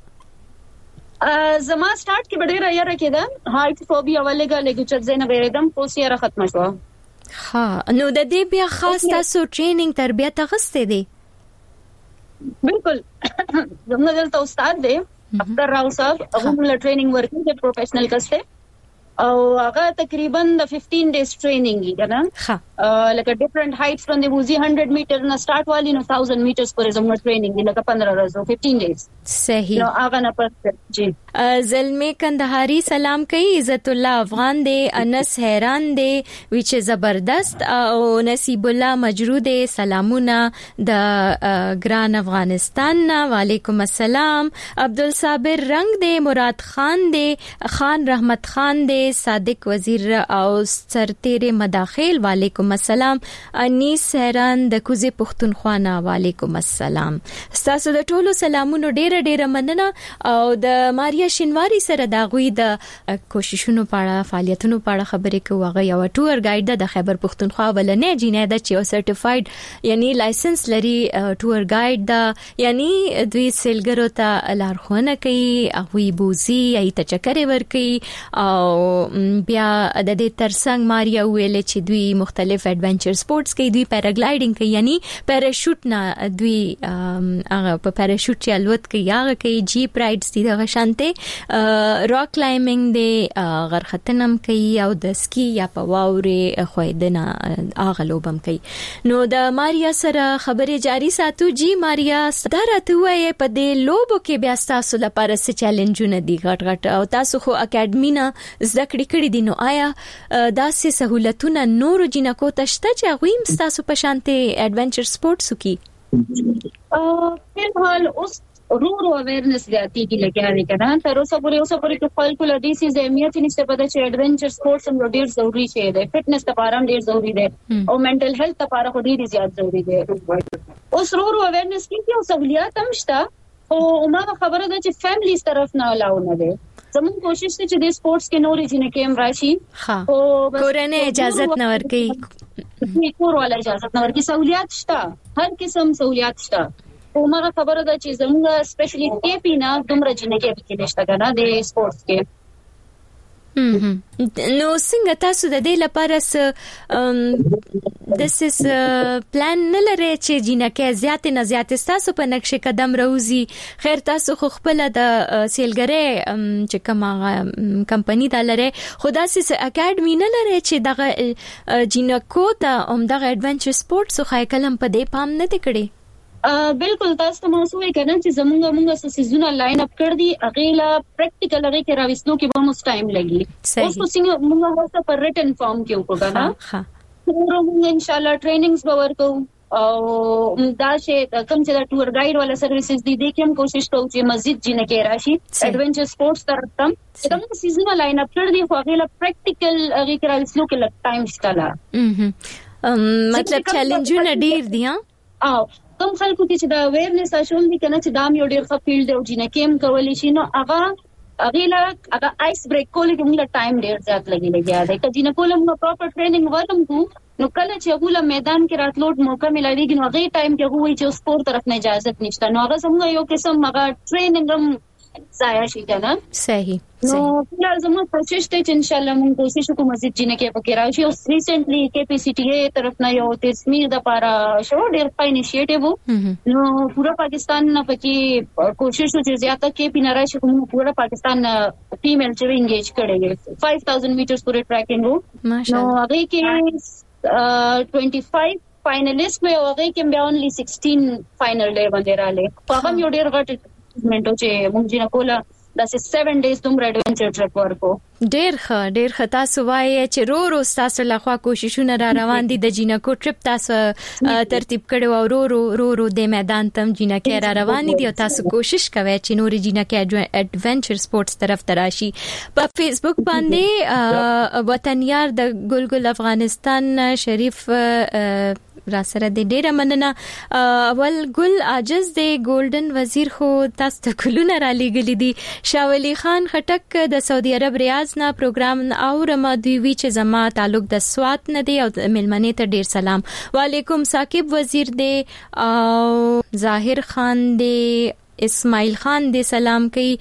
زما سٹارټ کې ډېر یاره کېده هایټ فوبیا ولګه لګو چې زنه ویریدم پوسیره ختم شو ها نو د دې بیا خاص تاسو ټریننګ تربیت غسته دي؟ بالکل زموږ دلته استاد دی اختر راو صاحب، هغه موږ ټریننګ ورکوي د پروفیشنل کسته او هغه تقریبا د fifteen days training دی کنه. ها لکه different heights from the وزي one hundred meter نه start والی نو one thousand meters پورې زموږ ټریننګ دی لکه fifteen ورځې fifteen days. صحیح. نو هغه نه پس جی زلمی کندهاری سلام کوي، عزت الله افغان دی، انس حیران دی وچ زبردست او نصیب الله مجرود سلامونه د ګران افغانستان نا. وعلیکم السلام. عبدالصابر رنگ دی، مراد خان دی، خان رحمت خان دی، صادق وزیر او سرتیره مداخل. وعلیکم السلام. انیس حیران د کوزه پښتونخوا نا. وعلیکم السلام. تاسو د ټولو سلامونو ډیر ډیر مننه او د ماریا شینواری سره دا غوي د کوششونو په اړه فعالیتونو په اړه خبرې کوي. هغه یو ټور گایډ د خیبر پښتونخوا ولنې جینې د چې سرټیفاید یعنی لایسنس لري ټور گایډ دا، یعنی دوی سیلګرو ته لارښوونه کوي، هغه بوزي ای ته چکرې ور کوي او بیا د دې ترڅنګ ماریا ویل چې دوی مختلف ایڈونچر سپورتس کوي، دوی پیراګلایډینګ کوي یعنی پیراشوټ نه دوی هغه په پیراشوټ چې الوت کوي، هغه کوي جیپ رایډز دي، دغه شانته راک کلایمبینګ دی، غرختنم کوي او د سکی یا په واوري خویدنه هغه لوبم کوي. نو د ماریا سره خبرې جاری ساتو. جی ماریا ستاره وایي په دې لوبو کې بیا تاسو لپاره څه چیلنجونه دي غټ غټ او تاسو خو اکیډمي نه زده کړې کړې دي، نو آیا داسې سہولتونه نور جنکو تشته چې هغه تاسو په شانته ایڈونچر سپورتس کوي؟ ا په حال اوس رورو اویرنس زیاتی کی لګیا دی کنه. تر اوسه پورې اوسه پورې په خلکو له دې سیز اهمیت نشته پته چې ایڈونچر سپورتس هم ډیر ضروری شی دی، فټنس لپاره هم ډیر ضروری دی او منټل هیلث لپاره خو ډیر زیات ضروری دی. اوس رورو اویرنس کې یو سہولیات هم شته او ما خبره ده چې فیملیز طرف نه الاو نه دی. زموږ کوشش ته چې د سپورتس کې نورې جنې کې هم راشي او کورنۍ اجازه نه ورکړي، کور ولا اجازه نه ورکړي. سہولیات شته، هر قسم سہولیات شته. او ما خبره ده چې زموږ سپیشلی کې پینا دومره جنې کې کې نشته کنه د سپورتس کې. نو څنګه تاسو د دې لپاره س د سس پلان نه لري چې جنکه زیات نه زیات تاسو په نقش قدم روزي؟ خیر تاسو خو خپل د سیلګری چې کومه کمپنی دا لري، خدا سس اکیډمي نه لري چې دغه جنکو ته هم دغه ایڈونچر سپورتس خو کلم په دې پام نه تکړي؟ بالکل تاسو ته موضوع کنه چې زمونږ موږ سيزونه لاین اپ کړ دي، اغیلا پریکټیکل هغه کې راوستلو کې به موږ ټایم لګي. اوس څنګه موږ هڅه پر ریټن فارم کې وکړو کنه. ها موږ ان شاء الله ټریننګز به ورکو او دا چې کوم چې دا ټور گایډ والا سرویسز دي د کوم کوشش کوو چې مسجد جنہ کې راشي ایڈونچر سپورتس طرف تم کوم سيزونه لاین اپ کړ دي، خو اغیلا پریکټیکل هغه کې راوستلو کې لږ ټایم شته. مطلب چیلنجونه ډیر دي. ها او کوم خلکو چې دا اویرنس شول دي کنه چې دا یو ډیر ښه فیلډ دی او جنکیم کولی شي، نو هغه اغیلا هغه آیس بریک کول کې موږ ټایم ډیر زیات لګي لګیا دی. کله چې کولم نو پراپر ټریننګ ورکوم کو نو کله چې هغه میدان کې راتلوټ موقع ملایږي نو هغه ټایم کې هغه چې سپورت طرف نه اجازه نشته، نو هغه څنګه یو قسم هغه ټریننګ هم ضایع شي کنه. صحیح. نو فلحال زموږ کوشش ته چې ان شاء الله موږ کوشش وکړو مسجد جنہ کې پکې راشي. او ریسنټلی کې پی سی ټی ای طرف نه یو تصمیم د لپاره شو ډیر ښه انیشیټیو، نو پورا پاکستان نه پکې کوشش وکړي زیاته کې پی نه راشي، کوم پورا پاکستان فیمیل چې انګیج کړي five thousand میټرز پورې ټریکینګ وو. نو هغه کې twenty-five فائنلیست مې هغه کې بیا اونلی sixteen فائنل ډے باندې رااله. هغه یو ډیر غټ منټو چې موږ جنا کوله دا seven days دومره ایڈونچر ټریپ ورکو. ډیر ښه ډیر ښه. تاسو وایي چې رو رو تاسو لخوا کوششونه را روان دي د جنکو ټریپ تاسو ترتیب کړو او رو رو رو رو د میدان تم جنکه را روان دي او تاسو کوشش کوئ چې نور جنکه ایڈونچر سپورتس طرف تراشي. په فیسبوک باندې وطن یار د ګلګل افغانستان شریف را سره د ډیره مننه. اول ګل عاجز دی ګولډن وزیر خو تاسو ته کلونه را لګلی دي. شاولی خان خټک د سعودي عرب ریاض نه پروګرام او رما دی وی چې زما تعلق د سوات نه دی او ملمنې ته ډیر سلام. وعلیکم ثاقب وزیر دی او ظاهر خان دی اسماعیل خان دې سلام کوي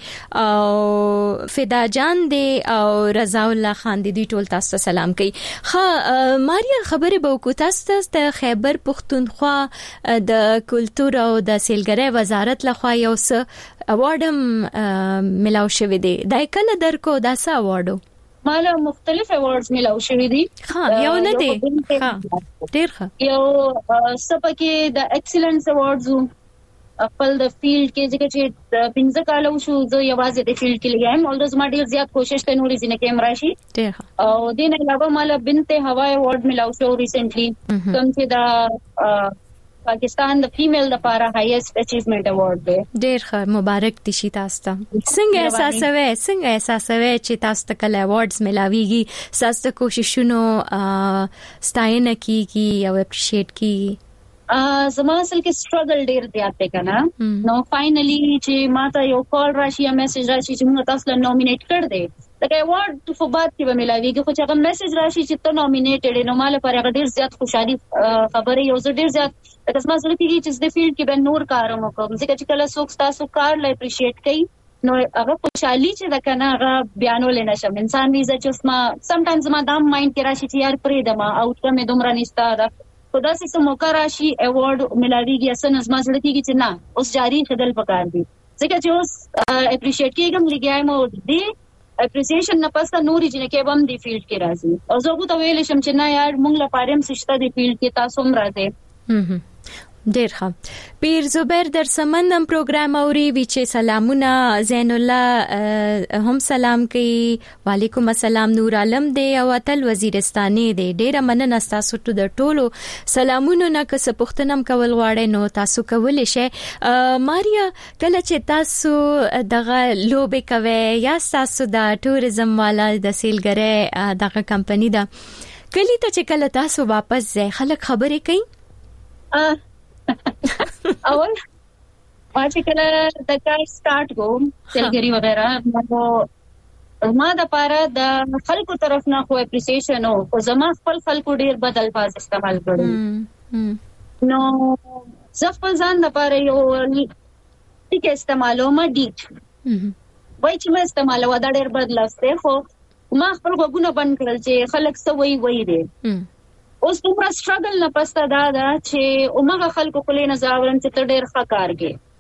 او فدا جان دې او رضا الله خان دې ټول تاسو سلام کوي. ها ماریا خبره به کو تاسو ته خیبر پختونخوا د کلچر او د سیلګری وزارت لخوا یو څه اوارډم ملاو شوی دی. دا کله درکو دا څه اوارډو؟ مالا مختلف ایوارډز ملاو شوی دي. ها یو نه دی. ها ډیر ښه. یو سپکه د ایکسلنس ایوارډز خپل د فیلډ کې چې د پنځه کال شو زه یوازې د فیلډ کې لګم اول د زما ډیر زیات کوشش ته نورې ځنه کې راشي او د نه علاوه مال بنت هوا ایوارډ ملاو شو ریسنټلی کوم چې د پاکستان د فیمیل لپاره هایست اچیومنت ایوارډ دی. ډیر ښه مبارک دي شي تاسو ته. څنګه احساسوي څنګه احساسوي چې تاسو ته کله ایوارډز ملاويږي تاسو ته کوششونو ستاینه کیږي او اپریشیټ کیږي؟ زما اصل کې سټرګل ډیر زیات دی کنه. نو فائنلی چې ماته یو کال راشي یا میسج راشي چې موږ تاسو له نومینیټ کړ دې لکه ایوارډ په بعد کې به ملاويږي خو چې هغه میسج راشي چې ته نومینیټډ نو مال پر هغه ډیر زیات خوشحالي خبره یو زه ډیر زیات لکه ما سره کېږي چې د فیلډ کې به نور کارونه کوم ځکه چې کله څوک تاسو کار لا اپریشیټ کوي نو هغه خوشحالي چې د کنه هغه بیانول نه شم انسان ویزه چې ما سم ټایمز ما دا مایند کې راشي چې یار پرې دما اوټ کمه دومره نشته دا خدا سي سم موقع راشي ایوارډ ملاويږي اسنه زما سره کېږي چې نه اوس جاری خدل پکار دي ځکه چې اوس اپریشیټ کېږم لګیایم او دې اپریسیشن نه پسته نوري جن کې بم دی فیلډ کې راځي او زه غوته ویل شم چې نه یار مونږ لپاره هم سشته دی فیلډ کې تاسو هم راځي. ډیر ښه. پیر زبیر در سمندم پروګرام اوري وی چې سلامونه زین الله هم سلام کوي. وعلیکم السلام. نور عالم دی او تل وزیرستاني دی. ډیره مننه تاسو ته د ټولو سلامونو نه که څه پوښتنه کول غواړئ نو تاسو کولی شئ. ماریا کله چې تاسو دغه لوبې کوي یا تاسو د ټوریزم والا د سیلګری دغه کمپنی دا کلی ته چې کله تاسو واپس ځئ خلک خبرې کوي؟ اول ما چې کله د کار سٹارټ کوم سیلګری وغیرہ نو ما د پاره د خلکو طرف نه خو اپریسیشن او زما خپل خلکو ډیر بدل الفاظ استعمال کړو نو زه خپل ځان د پاره یو ټیک استعمالو ما ډیټ وای چې ما استعمالو دا ډیر بدل استه خو ما خپل غوونه بند کړل چې خلک څه وای وای دي اوس دومره سټرګل نه پسته دا دا چې اومغه خلکو کولې نه زاورم چې ته ډېر ښه کار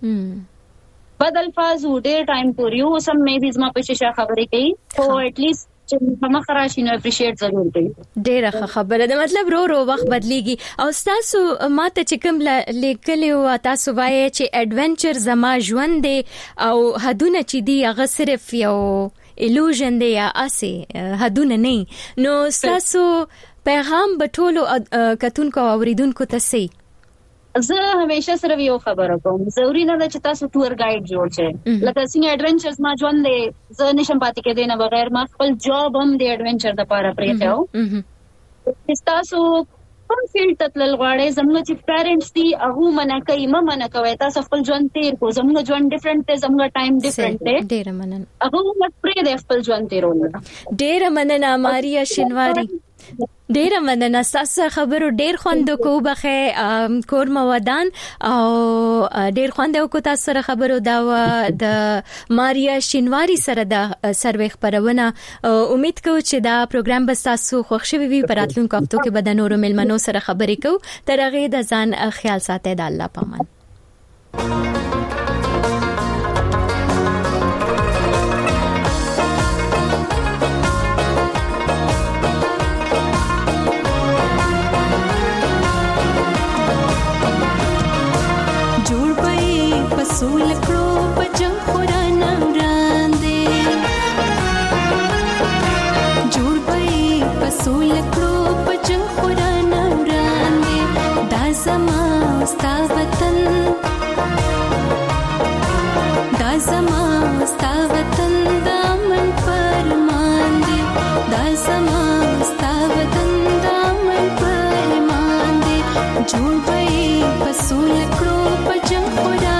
کوي بدل فاز ډېر ټایم پورې یو سم مې بزما په شیشه خبرې کوي خو اټ لیست چې ما خراشي نو اپریشیټ ضرور کوي. ډېر ښه خبره ده مطلب رو رو وخت بدليږي او تاسو ماته چې کوم لیکلی او تاسو وایي چې ایڈونچر زما ژوند دی او حدونه چې دی هغه صرف یو ایلوژن دی یا اسی حدونه نه نو تاسو پیغام بټولو کتونکو او اوریدونکو ته سي؟ زه همیشه صرف یو خبره کوم ضروري نه ده چې تاسو ټور گایډ جوړ شئ لکه څنګه ایڈونچرز ما ژوند دی زه نشم پاتې کېدای نه بغیر ما خپل جاب هم دی ایڈونچر د لپاره پرېښو چې تاسو کوم فیلډ ته تلل غواړئ زموږ چې پیرنټس دي هغه منع کوي ما منع کوي تاسو خپل ژوند تیر کو زموږ ژوند ډیفرنٹ دی زموږ ټایم ډیفرنٹ دی. ډېر مننه. هغه موږ پرې د خپل ژوند تیرول. ډېر مننه ماریا شینواری. ډیره مننه تاسو خبرو ډیر خوند کو بخې کور مودان او ډیر خوند کو تاسو سره خبرو دا د ماریا شینواری سره د سروي خبرونه امید کوم چې دا پروګرام به تاسو خوښ شوي وي پراتلونکو هفتو کې به د نورو ملمنو سره خبرې کوو تر هغه د ځان خیال ساتئ د الله پامان. سول کړو په جنگ قران وړاندې جوړ پي په سول کړو په جنگ قران وړاندې دا زما ستا وطن دا زما ستا وطن دا من فرمان دي دا زما ستا وطن دا من فرمان دي جوړ پي په سول کړو په جنگ قران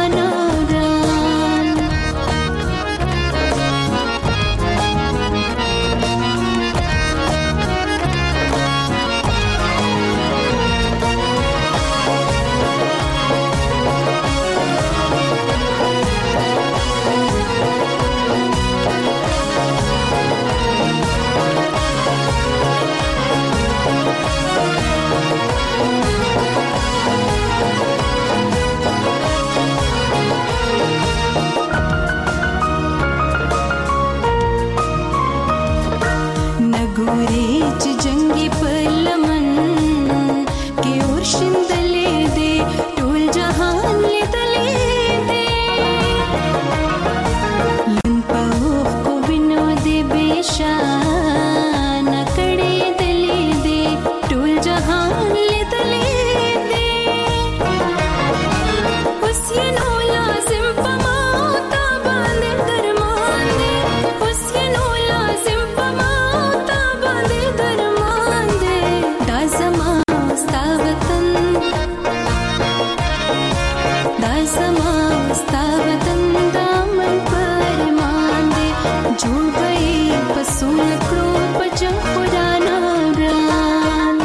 ګوري چې جنگي پلمن کې ورشندلې دې ټول جهان لیدلې دې لن پاوخ کو بنو دې بشان کړې دلې دې ټول جهان لیدلې دې اوس یې نو لازم پما تا باندې درمان دې اوس یې نو لازم پما تا باندې درمان دې دا زما ستا وطن دا زما ستا وطن دا من پرمان دې جوړ به پسول کړو په جنگ خدا نوران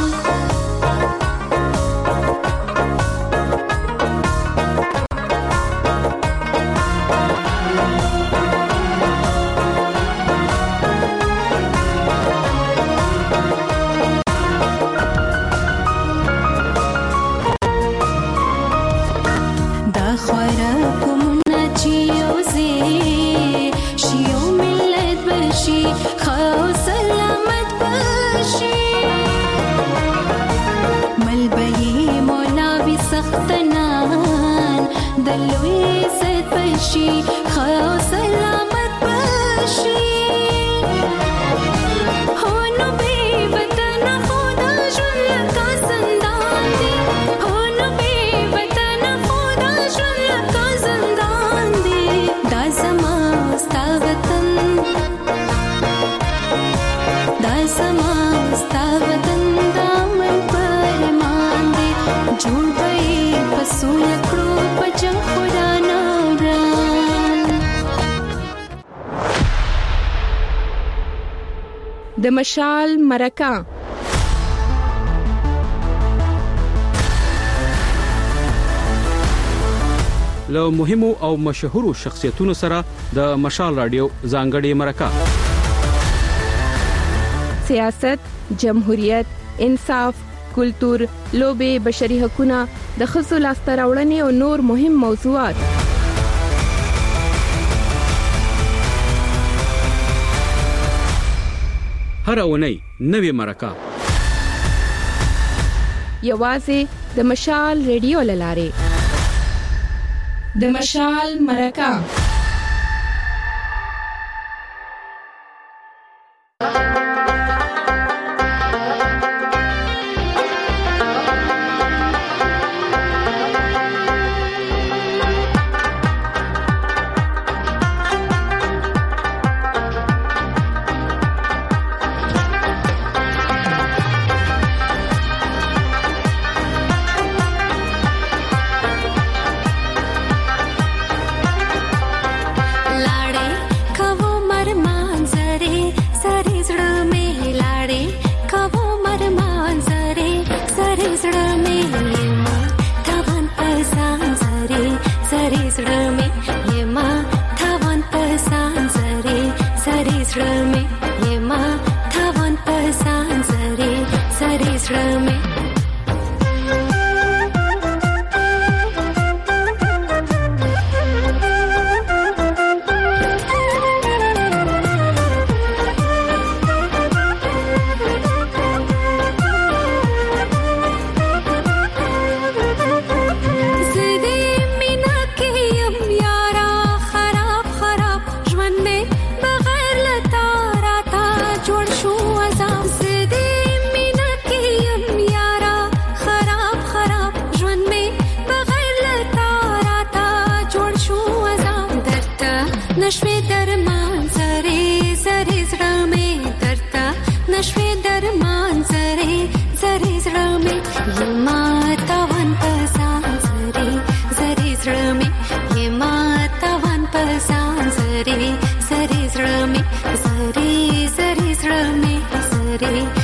دا خوراکونه چې یوځې شي یو ملت بشي ښه او سلامت بشي مل به یې مولا وي سختنان د لوی عزت بشي ښه او سلامت بشي هو نو بې وطنه خو دا ژوند لکه زندان دی هو نو بې وطنه خو دا ژوند لکه زندان دی دا زما ستا وطن دا زما ستا وطن دا من پرمان دی جوړ به یې پسول کړو په جنگ خدا نوران د مشال مرکه له مهمو او مشهورو شخصیتونو سره د مشال رادیو ځانګړي مرکه سیاست، جمهوریت، انصاف، کلتور، لوبې، بشري حقوقونه، د ښځو لاسته راوړنې او نور مهم موضوعات هر اونۍ نوې مرکه یوازې د مشال ریډیو لاره د مشال مرکه Sari, sari, sari, sari, sari, sari, sari,